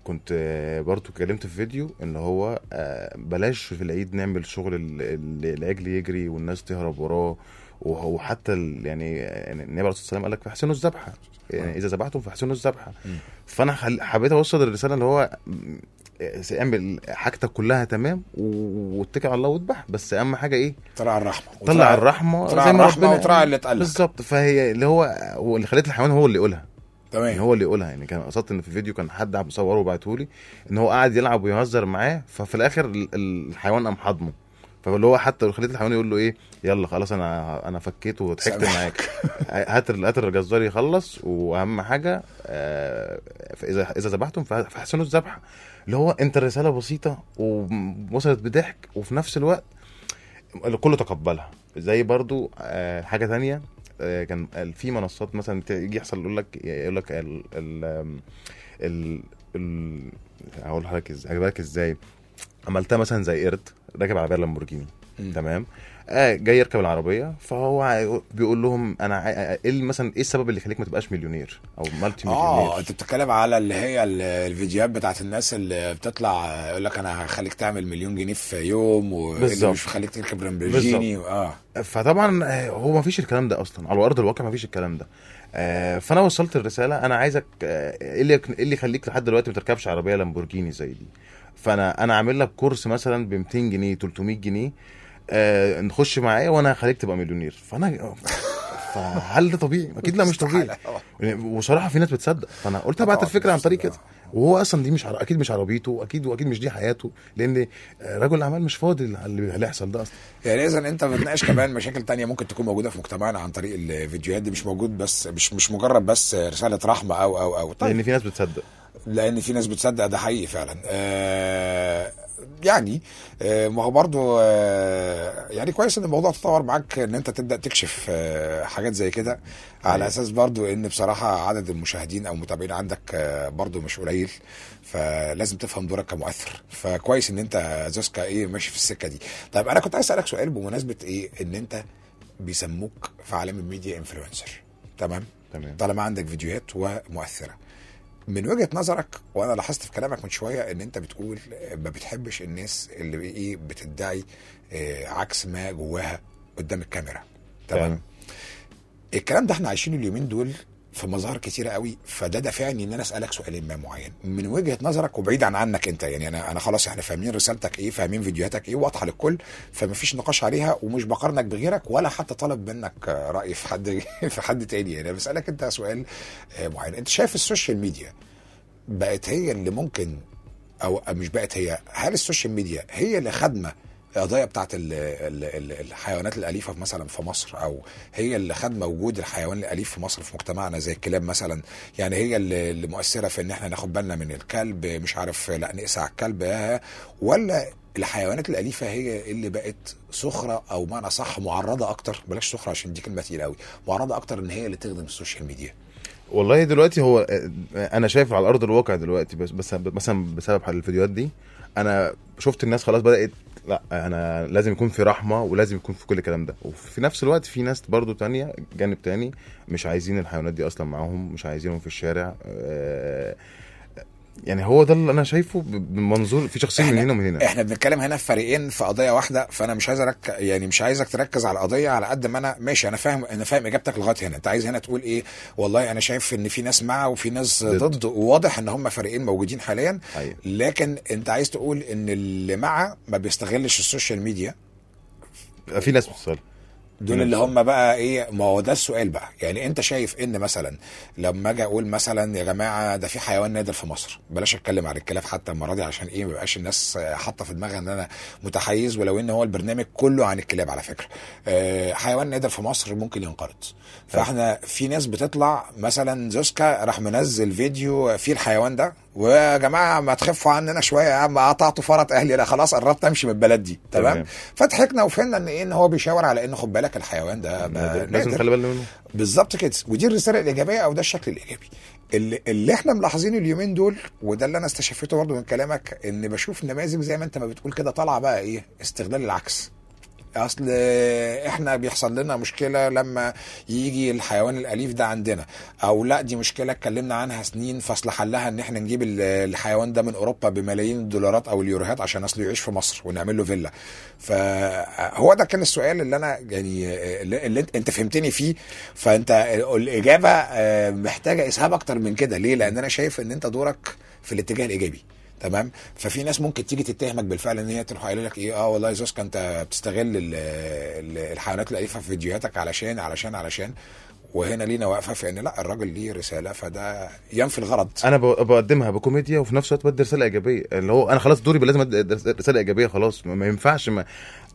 كنت آه، برضو اتكلمت في فيديو ان هو آه، بلاش في العيد نعمل شغل ال- ال- العجل يجري والناس تهرب وراه. وهو حتى ال- يعني يعني النبي عليه الصلاه والسلام قال لك فاحسنوا الذبحه، يعني اذا ذبحتم فاحسنوا الذبحه. فانا خل- حبيت اوصل الرساله اللي هو م- اعمل حاجتك كلها تمام و- واتكل على الله واذبح، بس اهم حاجه ايه؟ طلع الرحمه طلع الرحمه طلع زي ما الرحمه ربنا وطلع اللي اتقال لك. بالظبط. فهي اللي هو هو اللي خليت الحيوان هو اللي يقولها، يعني تمام. هو اللي يقولها. يعني كان قصدت ان في فيديو كان حد عم بيصوره وبعته لي ان هو قاعد يلعب ويهزر معاه، ففي الاخر ال- الحيوان قام حضنه. فاللي هو حتى خليت الحيوان يقول له ايه، يلا خلاص انا انا فكيت وضحكت سامحك. معاك، هات ال- هات الجزار يخلص، واهم حاجه آه، فاذا اذا ذبحتم فاحسنوا الذبحه. اللي هو انت الرساله بسيطه ووصلت بضحك، وفي نفس الوقت الكل تقبلها. زي برضو آه، حاجه تانية آه، كان في منصات مثلا يجي يحصل يقول لك يقول لك ال ال ال ال هقول لحضرتك ازاي هجيبها لك ازاي. عملتها مثلا زي قرد راكب عربيه لامبورجيني، تمام، آه جاي يركب العربيه، فهو عاي- بيقول لهم انا عاي- ايه مثلا ايه السبب اللي يخليك ما تبقاش مليونير او مالتي مليونير. اه انت بتتكلم على اللي هي ال- الفيديوهات بتاعت الناس اللي بتطلع يقول لك انا هخليك تعمل مليون جنيه في يوم، واللي بالظبط. مش هخليك تركب لامبورجيني. اه فطبعا آه، هو ما فيش الكلام ده اصلا على ارض الواقع، ما فيش الكلام ده. آه، فانا وصلت الرساله، انا عايزك آه، ايه اللي ايه اللي يخليك لحد دلوقتي ما تركبش عربيه لامبورجيني زي دي. فانا انا عامل لك كورس مثلا ب مئتين جنيه تلتمية جنيه، آه، نخش معايا وانا هخليك تبقى مليونير. فانا فهل ده طبيعي؟ اكيد لا مش طبيعي. وصراحه في ناس بتصدق، فانا قلت ابعت الفكره عن طريق كده. وهو اصلا دي مش عر... اكيد مش عربيته، اكيد واكيد مش دي حياته، لان رجل الاعمال مش فاضي اللي هيحصل ده اصلا. يعني اذا انت بتناقش كمان مشاكل تانية ممكن تكون موجوده في مجتمعنا عن طريق الفيديوهات دي، مش موجود بس مش مش مجرد بس رساله رحمه او او او طيب. لان في ناس بتصدق لان في ناس بتصدق، ده حقيقي فعلا. آه يعني آه ما هو برضو آه يعني كويس ان الموضوع تطور معاك، ان انت تبدا تكشف آه حاجات زي كده، على اساس برضو ان بصراحه عدد المشاهدين او المتابعين عندك آه برضو مش قليل، فلازم تفهم دورك كمؤثر. فكويس ان انت زوسكا ايه ماشي في السكه دي. طيب انا كنت عايز اسالك سؤال بمناسبه ايه، ان انت بيسموك في عالم الميديا انفلونسر، تمام تمام، طالما عندك فيديوهات ومؤثره. من وجهة نظرك، وانا لاحظت في كلامك من شوية ان انت بتقول ما بتحبش الناس اللي ايه بتدعي اه عكس ما جواها قدام الكاميرا، تمام. الكلام ده احنا عايشينه اليومين دول في مظاهر كتيرة قوي، فده دافعني ان انا اسالك سؤالين ما معين من وجهة نظرك وبعيد عن عنك انت. يعني انا انا خلاص احنا فاهمين رسالتك ايه، فاهمين فيديوهاتك ايه، واضحه للكل، فما فيش نقاش عليها، ومش بقارنك بغيرك ولا حتى طالب منك راي في حد في حد تاني. يعني انا بسالك انت سؤال معين، انت شايف السوشيال ميديا بقت هي اللي ممكن، او مش بقت هي، هل السوشيال ميديا هي اللي خدمه القضايه بتاعت ال ال الحيوانات الاليفه مثلا في مصر، او هي اللي خدمه وجود الحيوان الاليف في مصر في مجتمعنا زي الكلاب مثلا؟ يعني هي اللي مؤثره في ان احنا ناخد بالنا من الكلب، مش عارف لا نقسى على الكلب، ولا الحيوانات الاليفه هي اللي بقت سخره، او معنى صح معرضه اكتر، بلاش سخره عشان دي كلمه تقيله قوي، معرضه اكتر ان هي اللي تخدم السوشيال ميديا؟ والله دلوقتي هو انا شايف على ارض الواقع دلوقتي، بس بس مثلا بسبب الفيديوهات دي انا شفت الناس خلاص بدات لا انا لازم يكون في رحمه، ولازم يكون في كل الكلام ده. وفي نفس الوقت في ناس برضو تانية جانب تاني مش عايزين الحيوانات دي اصلا معاهم، مش عايزينهم في الشارع. يعني هو ده اللي انا شايفه بمنظور في شخصين من هنا ومن هنا. احنا بنتكلم هنا في فريقين في قضيه واحده، فانا مش عايز أرك... يعني مش عايزك تركز على القضيه على قد ما انا ماشي. انا فاهم انا فاهم اجابتك لغايه هنا. انت عايز هنا تقول ايه؟ والله انا شايف ان في ناس مع وفي ناس ضد، وواضح ان هم فريقين موجودين حاليا. أيوة. لكن انت عايز تقول ان اللي مع ما بيستغلش السوشيال ميديا، في ناس بتصل دول اللي هم بقى ايه؟ ما هو ده السؤال بقى. يعني انت شايف ان مثلا لما اجي اقول مثلا يا جماعه ده في حيوان نادر في مصر، بلاش اتكلم عن الكلاب حتى المره دي عشان ايه ما يبقاش الناس حاطه في دماغها ان انا متحيز، ولو ان هو البرنامج كله عن الكلاب على فكره. اه حيوان نادر في مصر ممكن ينقرض، فاحنا في ناس بتطلع مثلا زوسكا راح منزل فيديو فيه الحيوان ده، ويا جماعه ما تخفوا عننا شويه يا عم، قطعتوا فرط اهلي، لا خلاص قربت امشي من البلد دي، تمام. فضحكنا وفهمنا ان ايه، ان هو بيشاور على ان خد بالك الحيوان ده لازم نخلي بالنا منه بالظبط كده. ودي الرساله الايجابيه او ده الشكل الايجابي اللي, اللي احنا ملاحظينه اليومين دول. وده اللي انا استشفيته برضه من كلامك، ان بشوف نماذج زي ما انت ما بتقول كده طالعه بقى ايه، استغلال العكس. اصل احنا بيحصل لنا مشكله لما يجي الحيوان الاليف ده عندنا، او لا دي مشكله اتكلمنا عنها سنين فاصل حلها ان احنا نجيب الحيوان ده من اوروبا بملايين الدولارات او اليوروهات عشان اصله يعيش في مصر ونعمل له فيلا. فهو ده كان السؤال اللي انا يعني اللي انت فهمتني فيه. فانت الاجابه محتاجه اسهاب اكتر من كده. ليه؟ لان انا شايف ان انت دورك في الاتجاه الايجابي. تمام. ففي ناس ممكن تيجي تتهمك بالفعل ان هي تروح قايله لك ايه اه والله زوسكا انت بتستغل الحيوانات الاليفه في فيديوهاتك علشان علشان علشان وهنا لينا واقفه في ان لا الراجل ليه رساله فده ينفي الغرض. انا بقدمها بكوميديا وفي نفس الوقت بدي رساله ايجابيه، اللي هو انا خلاص دوري لازم ادي رساله ايجابيه خلاص. ما ينفعش ما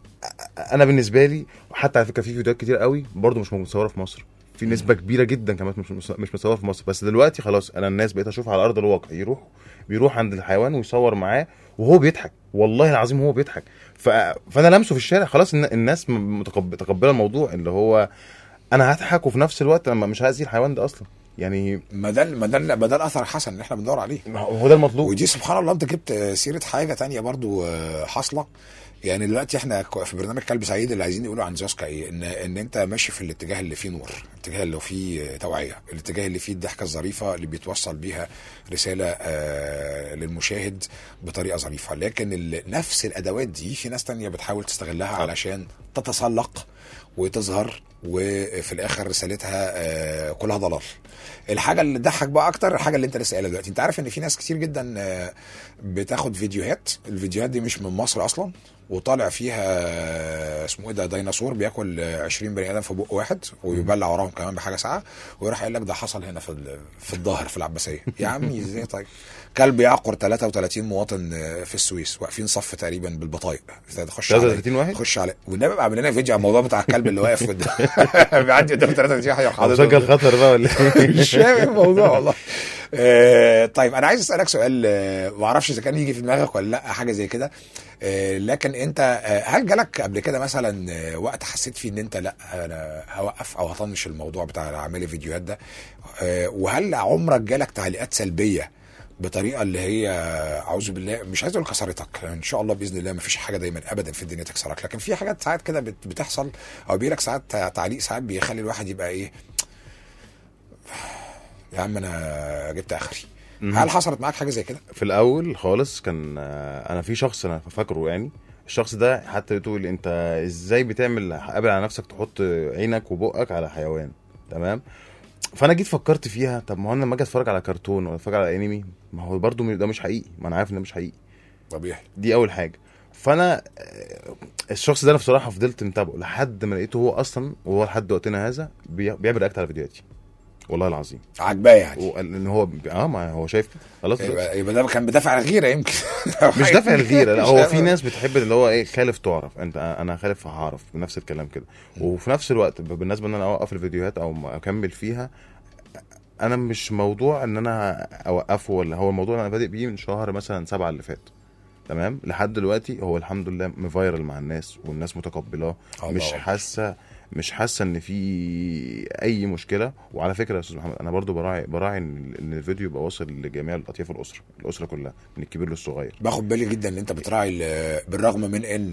انا بالنسبه لي حتى على فكره في فيديوهات كتير قوي برضو مش متصوره في مصر، في نسبه كبيره جدا كمان مش مش متصوره في مصر. بس دلوقتي خلاص انا الناس بقيت اشوف على ارض الواقع يروح بيروح عند الحيوان ويصور معاه وهو بيضحك، والله العظيم هو بيضحك. ف... فانا لمسه في الشارع خلاص الناس متقبله الموضوع اللي هو انا هضحك وفي نفس الوقت انا مش هاذي الحيوان ده اصلا. يعني ما ده ما ده ما ده الاثر الحسن اللي احنا بندور عليه، هو ده المطلوب. ودي سبحان الله انت جبت سيره حاجه تانية برضو حاصله. يعني دلوقتي احنا في برنامج كلب سعيد اللي عايزين يقولوا عن زوسكا ايه ان ان انت ماشي في الاتجاه اللي فيه نور، الاتجاه اللي فيه توعيه، الاتجاه اللي فيه الضحكه الظريفه اللي بيتوصل بيها رساله آه للمشاهد بطريقه ظريفه. لكن نفس الادوات دي في ناس تانية بتحاول تستغلها علشان تتسلق وتظهر وفي الاخر رسالتها آه كلها ضلال. الحاجه اللي تضحك بقى اكتر الحاجه اللي انت لسه قايلها دلوقتي. انت عارف ان في ناس كتير جدا آه بتاخد فيديوهات، الفيديوهات دي مش من مصر اصلا وطالع فيها اسمه ايه ده ديناصور بياكل عشرين بني ادم في بق واحد ويبلع وراهم كمان بحاجه ساعه ويروح قايل لك ده حصل هنا في في الظاهر في العباسيه. يا عمي ازاي؟ طيب كلب يعقر ثلاثة وثلاثين مواطن في السويس واقفين صف تقريبا بالبطايق، تخش ثلاثة وثلاثين واحد خش على والنبي بقى عامل لنا فيديو على الموضوع بتاع الكلب اللي واقف بيعدي قدام ثلاثة وثلاثين واحد حاضر مسجل خطر بقى ولا مش فاهم الموضوع والله. آه طيب انا عايز اسالك سؤال آه ما اعرفش اذا كان يجي في دماغك ولا لا حاجه زي كده. آه لكن انت آه هل جالك قبل كده مثلا آه وقت حسيت فيه ان انت لا انا هوقف او هطنش الموضوع بتاع اعمال الفيديوهات ده؟ آه وهل عمرك جالك تعليقات سلبيه بطريقه اللي هي اعوذ بالله مش عايز اقول كسرتك ان شاء الله باذن الله ما فيش حاجه دايما ابدا في الدنيا تكسرك، لكن في حاجات ساعات كده بتحصل او بيجيلك ساعات تعليق ساعات بيخلي الواحد يبقى ايه يا عم انا جبت اخري؟ هل حصلت معاك حاجه زي كده؟ في الاول خالص كان انا في شخص انا فاكره يعني الشخص ده حتى بتقول انت ازاي بتعمل قابل على نفسك تحط عينك وبقك على حيوان؟ تمام. فانا جيت فكرت فيها طب ما هو انا لما اجي اتفرج على كرتون ولا اتفرج على انمي ما هو برضو ده مش حقيقي، ما انا عارف ان ده مش حقيقي طبيعي. دي اول حاجه. فانا الشخص ده انا بصراحه فضلت متابعه لحد ما لقيته هو اصلا وهو لحد وقتنا هذا بيعمل رياكت على فيديوهاتي والله العظيم عجباه يعني ان هو اه ما هو شايف خلاص يبقى, يبقى ده كان بدافع الغيره يمكن مش دافع الغيره لا هو في ناس بتحب اللي هو ايه خالف تعرف انت انا خالف هعرف بنفس الكلام كده. وفي نفس الوقت بالنسبه ان انا اوقف الفيديوهات او اكمل فيها انا مش موضوع ان انا اوقفه ولا هو الموضوع انا بادئ بيه من شهر مثلا سبعة اللي فات تمام لحد دلوقتي هو الحمد لله مفايرل مع الناس والناس متقبلاه مش حاسه مش حاسه ان في اي مشكله. وعلى فكره يا استاذ محمد انا برضو براعي براعي ان الفيديو يبقى واصل لجميع الاطياف الاسره الاسره كلها من الكبير للصغير. باخد بالي جدا ان انت بتراعي بالرغم من ان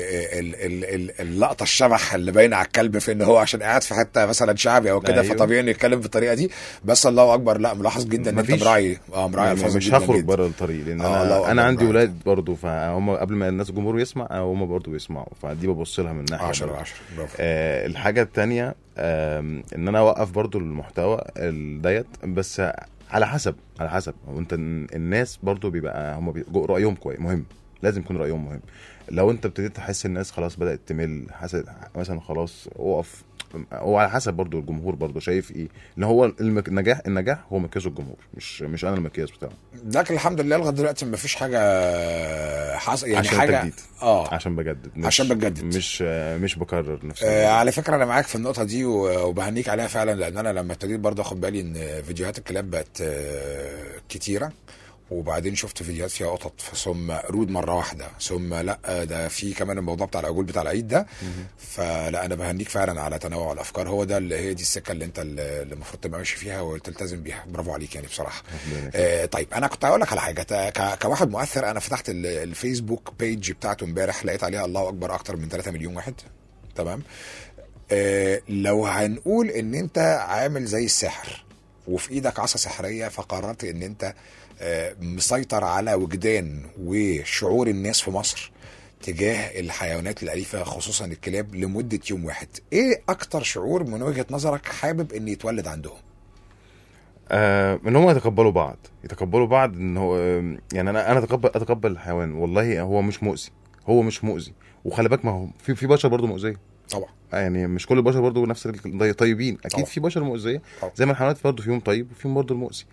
اللقطه الشبح اللي باينه على الكلب في ان هو عشان قاعد في حته مثلا شعبي او كده أيوه. فطبيعي انه يتكلم بالطريقه دي بس الله اكبر لا ملاحظ جدا ان انت مراعي اه مراعي الفاظ مش هخرج بره الطريق لان انا انا عندي اولاد برضو فهم قبل ما الناس الجمهور يسمع هم برضو بيسمعوا فدي ببص لها من ناحيه عشرة عشرة برافو. آه الحاجه الثانيه ان انا اوقف برضو المحتوى ديت بس على حسب على حسب وانت الناس برضو بيبقى هم رايهم كويس مهم لازم يكون رايهم مهم. لو انت ابتديت تحس الناس خلاص بدات تمل حسد مثلا خلاص اوقف هو على حسب برضو الجمهور برضو شايف ايه ان هو النجاح النجاح هو مقياس الجمهور مش مش انا المقياس بتاعه. لكن الحمد لله لغايه دلوقتي ما فيش حاجه حصل يعني عشان حاجه تجديد. اه عشان بجدد مش عشان بجدد مش مش بكرر نفسي. آه على فكره انا معاك في النقطه دي وبهنيك عليها فعلا لان انا لما ابتديت برضو اخد بالي ان فيديوهات الكلاب بقت آه كتيره وبعدين شفت فيديوهات فيها قطط، ثم قرود مره واحده، ثم لا ده في كمان الموضوع بتاع العجول بتاع العيد ده. فلا انا بهنيك فعلا على تنوع الافكار، هو ده اللي هي دي السكه اللي انت اللي المفروض تبقى ماشي فيها وتلتزم بيها. برافو عليك يعني بصراحه. آه طيب انا كنت هقول لك على حاجه، ك- كواحد مؤثر انا فتحت ال- الفيسبوك بيج بتاعته امبارح، لقيت عليها الله اكبر اكتر من ثلاثة مليون واحد. تمام. آه لو هنقول ان انت عامل زي السحر وفي ايدك عصا سحريه، فقررت ان انت آه مسيطر على وجدان وشعور الناس في مصر تجاه الحيوانات الأليفة خصوصا الكلاب لمدة يوم واحد، ايه اكتر شعور من وجهة نظرك حابب ان يتولد عندهم؟ آه ان هم يتقبلوا بعض، يتقبلوا بعض ان هو يعني انا انا اتقبل اتقبل الحيوان، والله هو مش مؤذي، هو مش مؤذي. وخلي بالك ما هو في في بشر برضه مؤذيه طبعا، يعني مش كل البشر برضه نفس الطيبين، اكيد طبعا. في بشر مؤذيه طبعا. زي ما الحيوانات برضه فيهم طيب وفيهم برضه المؤذي.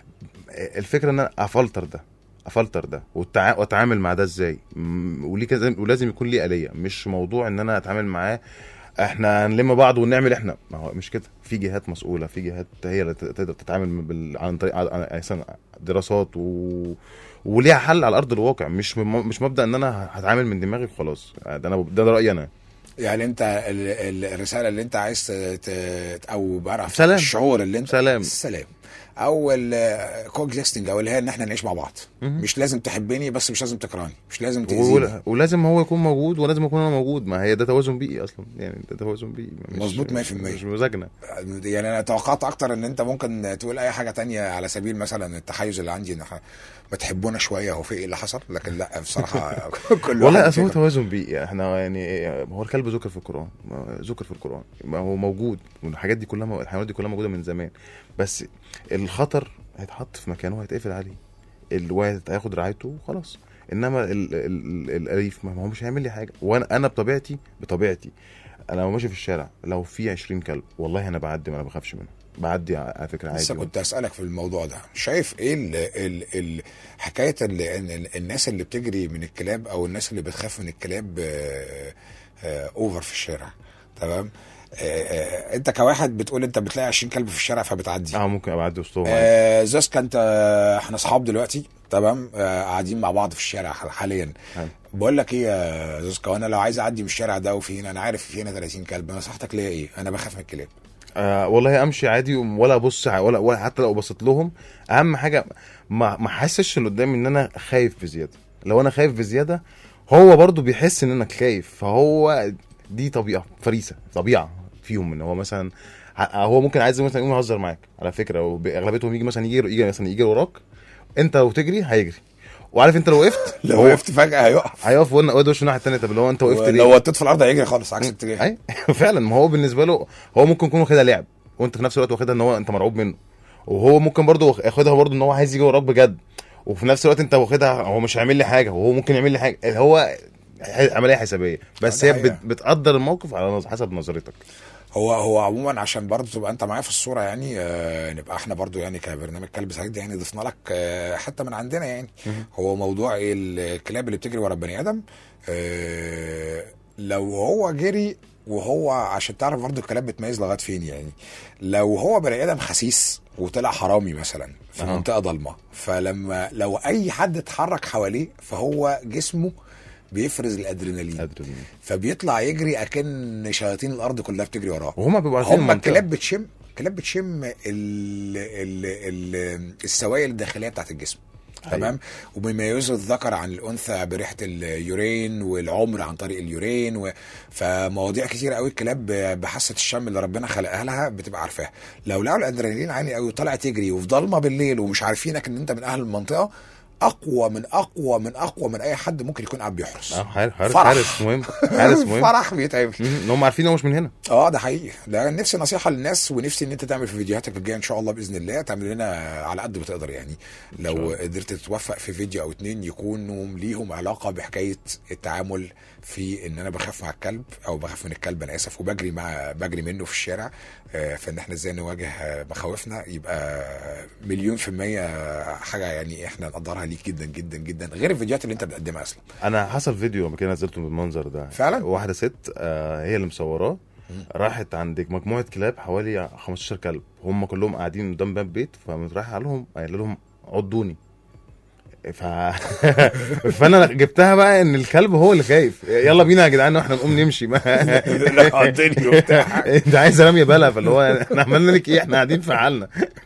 الفكره ان انا افلتر ده افلتر ده والتع... واتعامل مع ده ازاي، م- وليه كذا، ولازم يكون ليه آلية، مش موضوع ان انا اتعامل معاه احنا هنلم بعض ونعمل احنا، ما هو مش كده. في جهات مسؤوله، في جهات هي اللي تقدر تتعامل بال... عن طريق عن... دراسات و... وليها حل على ارض الواقع، مش م... مش مبدا ان انا هتعامل من دماغي وخلاص. ده انا ده, ده رايي انا. يعني انت ال- ال- الرساله اللي انت عايز ت... ت- او بعرف سلام. الشعور اللي انت سلام. السلام او الكوكزيستنج او اللي هي ان احنا نعيش مع بعض. مهم. مش لازم تحبني بس مش لازم تكرهني، مش لازم و... تأذيني. ولازم هو يكون موجود ولازم اكون انا موجود، ما هي ده توازن بيئي اصلا، يعني ده توازن بيئي مش- مظبوط مية في المية. مش مزاجنا. يعني انا توقعت اكتر ان انت ممكن تقول اي حاجه تانية على سبيل مثلا التحيز اللي عندي ان احنا ما تحبونا شويه، هو في ايه اللي حصل؟ لكن لا بصراحه كل والله واحد اصل هو فكرة. توازن بيئي. احنا يعني هو الكلب ذكر في القران، ذكر في القران، ما هو موجود، والحاجات دي كلها الحيوانات دي كلها موجوده من زمان، بس الخطر هيتحط في مكانه وهيتقفل عليه، الواحد هياخد رعايته وخلاص. انما ال- ال- ال- الاليف ما هو مش هيعمل لي حاجه. وانا انا بطبيعتي بطبيعتي انا لو ماشي في الشارع لو في عشرين كلب والله انا بعدي، ما انا بخافش منهم، بعدي على فكره عادي. لسه كنت اسالك في الموضوع ده، شايف ايه ال ال ال حكايه ال ال الناس اللي بتجري من الكلاب او الناس اللي بتخاف من الكلاب آه، آه، اوفر في الشارع؟ تمام. آه، آه، انت كواحد بتقول انت بتلاقي عشرين كلب في الشارع فبتعدي. اه ممكن ابعدي وسطهم عادي. آه زوسكا انت، احنا اصحاب دلوقتي تمام، آه قاعدين مع بعض في الشارع حاليا. حلو. بقول لك ايه يا زوسكا، وانا لو عايز اعدي من الشارع ده وفينا انا عارف فينا ثلاثين كلب، نصيحتك ليا ايه؟ انا بخاف من الكلاب. آه والله امشي عادي ولا ابص ولا, ولا حتى لو بصيت لهم. اهم حاجه ما ما احسش ان قدامي ان انا خايف بزياده. لو انا خايف بزياده هو برضو بيحس ان انا خايف، فهو دي طبيعه فريسه، طبيعه فيهم ان هو مثلا هو ممكن عايز مثلا يقوم يهزر معاك على فكره، واغلبيتهم يجي مثلا يجي يجي مثلا يجي وراك انت وتجري هيجري، وعارف انت لو وقفت لو وقفت فجاه هيقف هيقف وانا وشه الناحيه الثانيه. طب لو انت وقفت ليه؟ لو وطيت في الارض هيجري خالص عكس الاتجاه. اي فعلا. ما هو بالنسبه له هو ممكن يكون واخدها لعب وانت في نفس الوقت واخدها ان هو انت مرعوب منه، وهو ممكن برضه ياخدها برضه ان هو عايز يجي وراك بجد، وفي نفس الوقت انت واخدها هو مش هيعمل لي حاجه وهو ممكن يعمل لي حاجه. هو عمليه حسابيه بس هي بت- بتقدر الموقف على حسب نظرتك. هو هو عموما عشان برضه تبقى انت معايا في الصوره يعني، آه نبقى احنا برضه يعني كبرنامج كلب سعيد يعني ضفنا لك آه حتى من عندنا يعني. هو موضوع ايه الكلاب اللي بتجري ورا البني ادم، آه لو هو جري وهو عشان تعرف برضه الكلاب بتميز لغايه فين يعني، لو هو بني ادم خسيس وطلع حرامي مثلا في أه. منطقه ضلمه، فلما لو اي حد اتحرك حواليه فهو جسمه بيفرز الادرينالين، أدرينالين. فبيطلع يجري اكن شياطين الارض كلها بتجري وراه. وهما بيبقوا عارفين هم المنطقة. الكلاب بتشم الكلاب بتشم ال ال ال السوائل الداخليه بتاعت الجسم. أيوة. تمام. وبيميزوا الذكر عن الانثى بريحه اليورين والعمر عن طريق اليورين و... فمواضيع كتير قوي الكلاب بحاسه الشم اللي ربنا خلقها لها بتبقى عارفاها. لو لقوا الادرينالين عالي قوي وطلع تجري وفي ضلمه بالليل ومش عارفينك ان انت من اهل المنطقه، اقوى من اقوى من اقوى من اي حد ممكن يكون قاعد بيحرس. اه حارس حارس, فرح. حارس مهم حارس مهم فرح بيتعمل. ان هم عارفين هو مش من هنا. اه ده حقيقي. ده نفسي نصيحه للناس، ونفسي ان انت تعمل في فيديوهاتك الجايه ان شاء الله باذن الله تعمل لنا على قد ما تقدر يعني، لو قدرت تتوفق في فيديو او اتنين يكونوا ليهم علاقه بحكايه التعامل في ان انا بخاف مع الكلب او بخاف من الكلب انا اسف وبجري مع بجري منه في الشارع، آه فان احنا ازاي نواجه آه مخاوفنا، يبقى مليون في المية حاجه يعني احنا نقدرها ليك جدا جدا جدا، غير الفيديوهات اللي انت بتقدمها اصلا. انا حصل فيديو لما كده نزلته بالمنظر ده فعلا؟ واحده ست آه هي اللي مصوراه، راحت عندك مجموعه كلاب حوالي خمستاشر كلب هم كلهم قاعدين قدام باب بيت، فقامت رايحه عليهم قايله لهم عضوني ف... فانا جبتها بقى ان الكلب هو اللي خايف، يلا بينا يا جدعان احنا نقوم نمشي ما انت عايز رمي بلا، فاللي هو احنا عملنا لك ايه، احنا قاعدين في حالنا.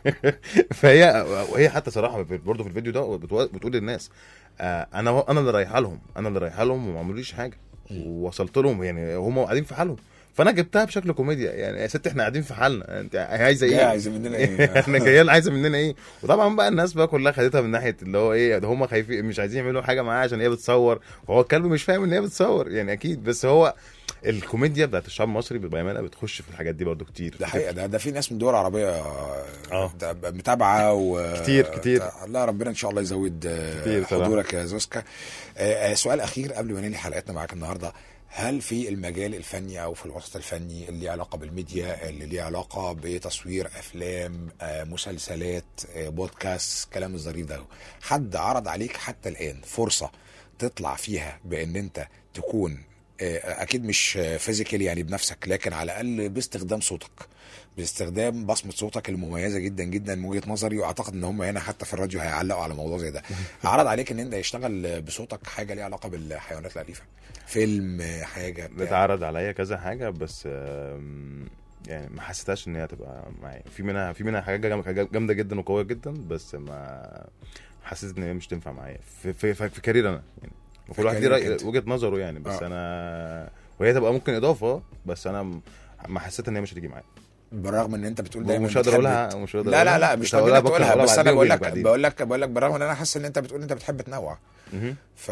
فهي وهي حتى صراحه برضه في الفيديو ده بتقول للناس آه انا انا اللي رايحه لهم انا اللي رايحه لهم وما عملوليش حاجه ووصلت لهم، يعني هم قاعدين في حالهم، فانا جبتها بشكل كوميديا يعني يا ست احنا قاعدين في حالنا، انت عايزه ايه، عايزه مننا ايه، احنا جايين عايزه مننا ايه. وطبعا بقى الناس بقى كلها خدتها من ناحيه اللي هو ايه ده، هم خايفين مش عايزين يعملوا حاجه معاها عشان هي بتصور، وهو الكلب مش فاهم ان هي بتصور يعني اكيد، بس هو الكوميديا بتاعت الشعب المصري بامانه بتخش في الحاجات دي برضو كتير. ده حقيقه، ده, ده في ناس من دول عربيه اه متابعه و كتير كتير. الله ربنا ان شاء الله يزود حضورك يا زوسكا. آه سؤال اخير قبل ما ننهي حلقتنا معاك النهارده، هل في المجال الفني او في الوسط الفني اللي ليه علاقه بالميديا، اللي ليه علاقه بتصوير افلام، آه مسلسلات، آه بودكاست، كلام الظريف ده، حد عرض عليك حتى الان فرصه تطلع فيها بان انت تكون اكيد مش فيزيكال يعني بنفسك، لكن على الاقل باستخدام صوتك، باستخدام بصمه صوتك المميزه جدا جدا من وجهه نظري، واعتقد ان هم هنا حتى في الراديو هيعلقوا على موضوع زي ده، عرض عليك ان انت يشتغل بصوتك حاجه ليها علاقه بالحيوانات الاليفه، فيلم، حاجه بتاع. اتعرض عليا كذا حاجه بس يعني ما حسيتهاش ان هي هتبقى معايا، في منها في منها حاجات جامده جدا وقويه جدا، بس ما حسيت ان هي مش تنفع معايا في في, في, في كارير انا يعني، وكل واحد ليه وجهه نظره يعني، بس آه. انا وهي تبقى ممكن اضافه، بس انا ما حسيت ان هي مش هتيجي معايا، بالرغم ان انت بتقول دايما مش هقدر اقولها مش هقدر لا لا لا مش هقدر تقولها، بس انا بقول لك بقول لك بقول لك بالرغم ان انا حاسس ان انت بتقول انت بتحب تنوع. ف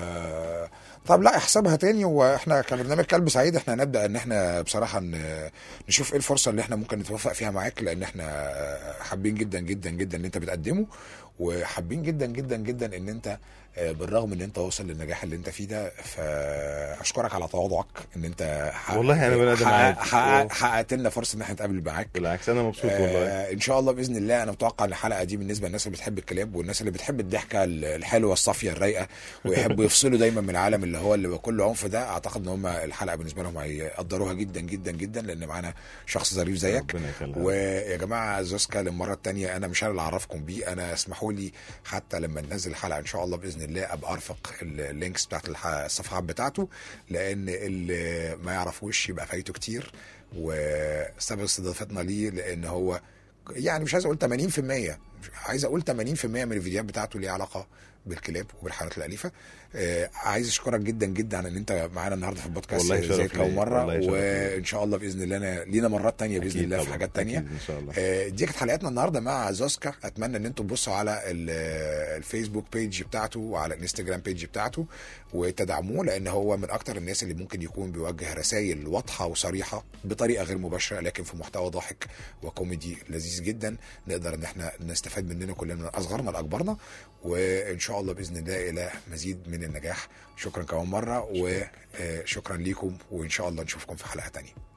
طب لا احسبها تاني، واحنا كبرنامج كلب سعيد احنا هنبدا ان احنا بصراحه نشوف ايه الفرصه اللي احنا ممكن نتوفق فيها معاك، لان احنا حابين جدا جدا جدا ان انت بتقدمه، وحابين جدا جدا جدا ان انت بالرغم ان انت واصل للنجاح اللي انت فيه ده، فاشكرك على تواضعك ان انت والله انا بني ادم عادي حققت لنا فرصه ان احنا نتقابل معاك. بالعكس انا مبسوط والله. آه ان شاء الله باذن الله. انا متوقع ان الحلقه دي بالنسبه للناس اللي بتحب الكلاب والناس اللي بتحب الضحكه الحلوه الصافيه الرايقه ويحبوا يفصلوا دايما من العالم اللي هو اللي بكل عنف ده، اعتقد ان هم الحلقه بالنسبه لهم هيقدروها جدا جدا جدا، لان معانا شخص ظريف زيك. ويا جماعه زوسكا للمره الثانيه انا مش انا اللي اعرفكم بيه، انا اسمحوا لي حتى لما ننزل الحلقه ان شاء الله باذن الله ابقى ارفق اللينكس بتاعت الصفحات بتاعته، لان اللي ما يعرفوش يبقى فايته كتير. وسبب استضافتنا ليه لان هو يعني مش عايز اقول ثمانين في المية، عايز اقول ثمانين في المية من الفيديوهات بتاعته ليها علاقه بالكلاب وبالحيوانات الاليفه. آه عايز اشكرك جدا جدا على ان انت معانا النهارده في البودكاست زي كل مره، وان شاء الله باذن الله لينا مرات تانية باذن الله في حاجات تانية ان شاء الله. آه دي كانت حلقتنا النهارده مع زوسكا. اتمنى ان انتم تبصوا على الفيسبوك بيج بتاعته وعلى الانستجرام بيج بتاعته وتدعموه، لان هو من اكتر الناس اللي ممكن يكون بيوجه رسائل واضحه وصريحه بطريقه غير مباشره، لكن في محتوى ضاحك وكوميدي لذيذ جدا نقدر ان احنا نستفاد مننا كلنا من اصغرنا لاكبرنا، وان شاء الله باذن الله الى مزيد من النجاح. شكرا كمان مره وشكرا ليكم، وان شاء الله نشوفكم في حلقه تانية.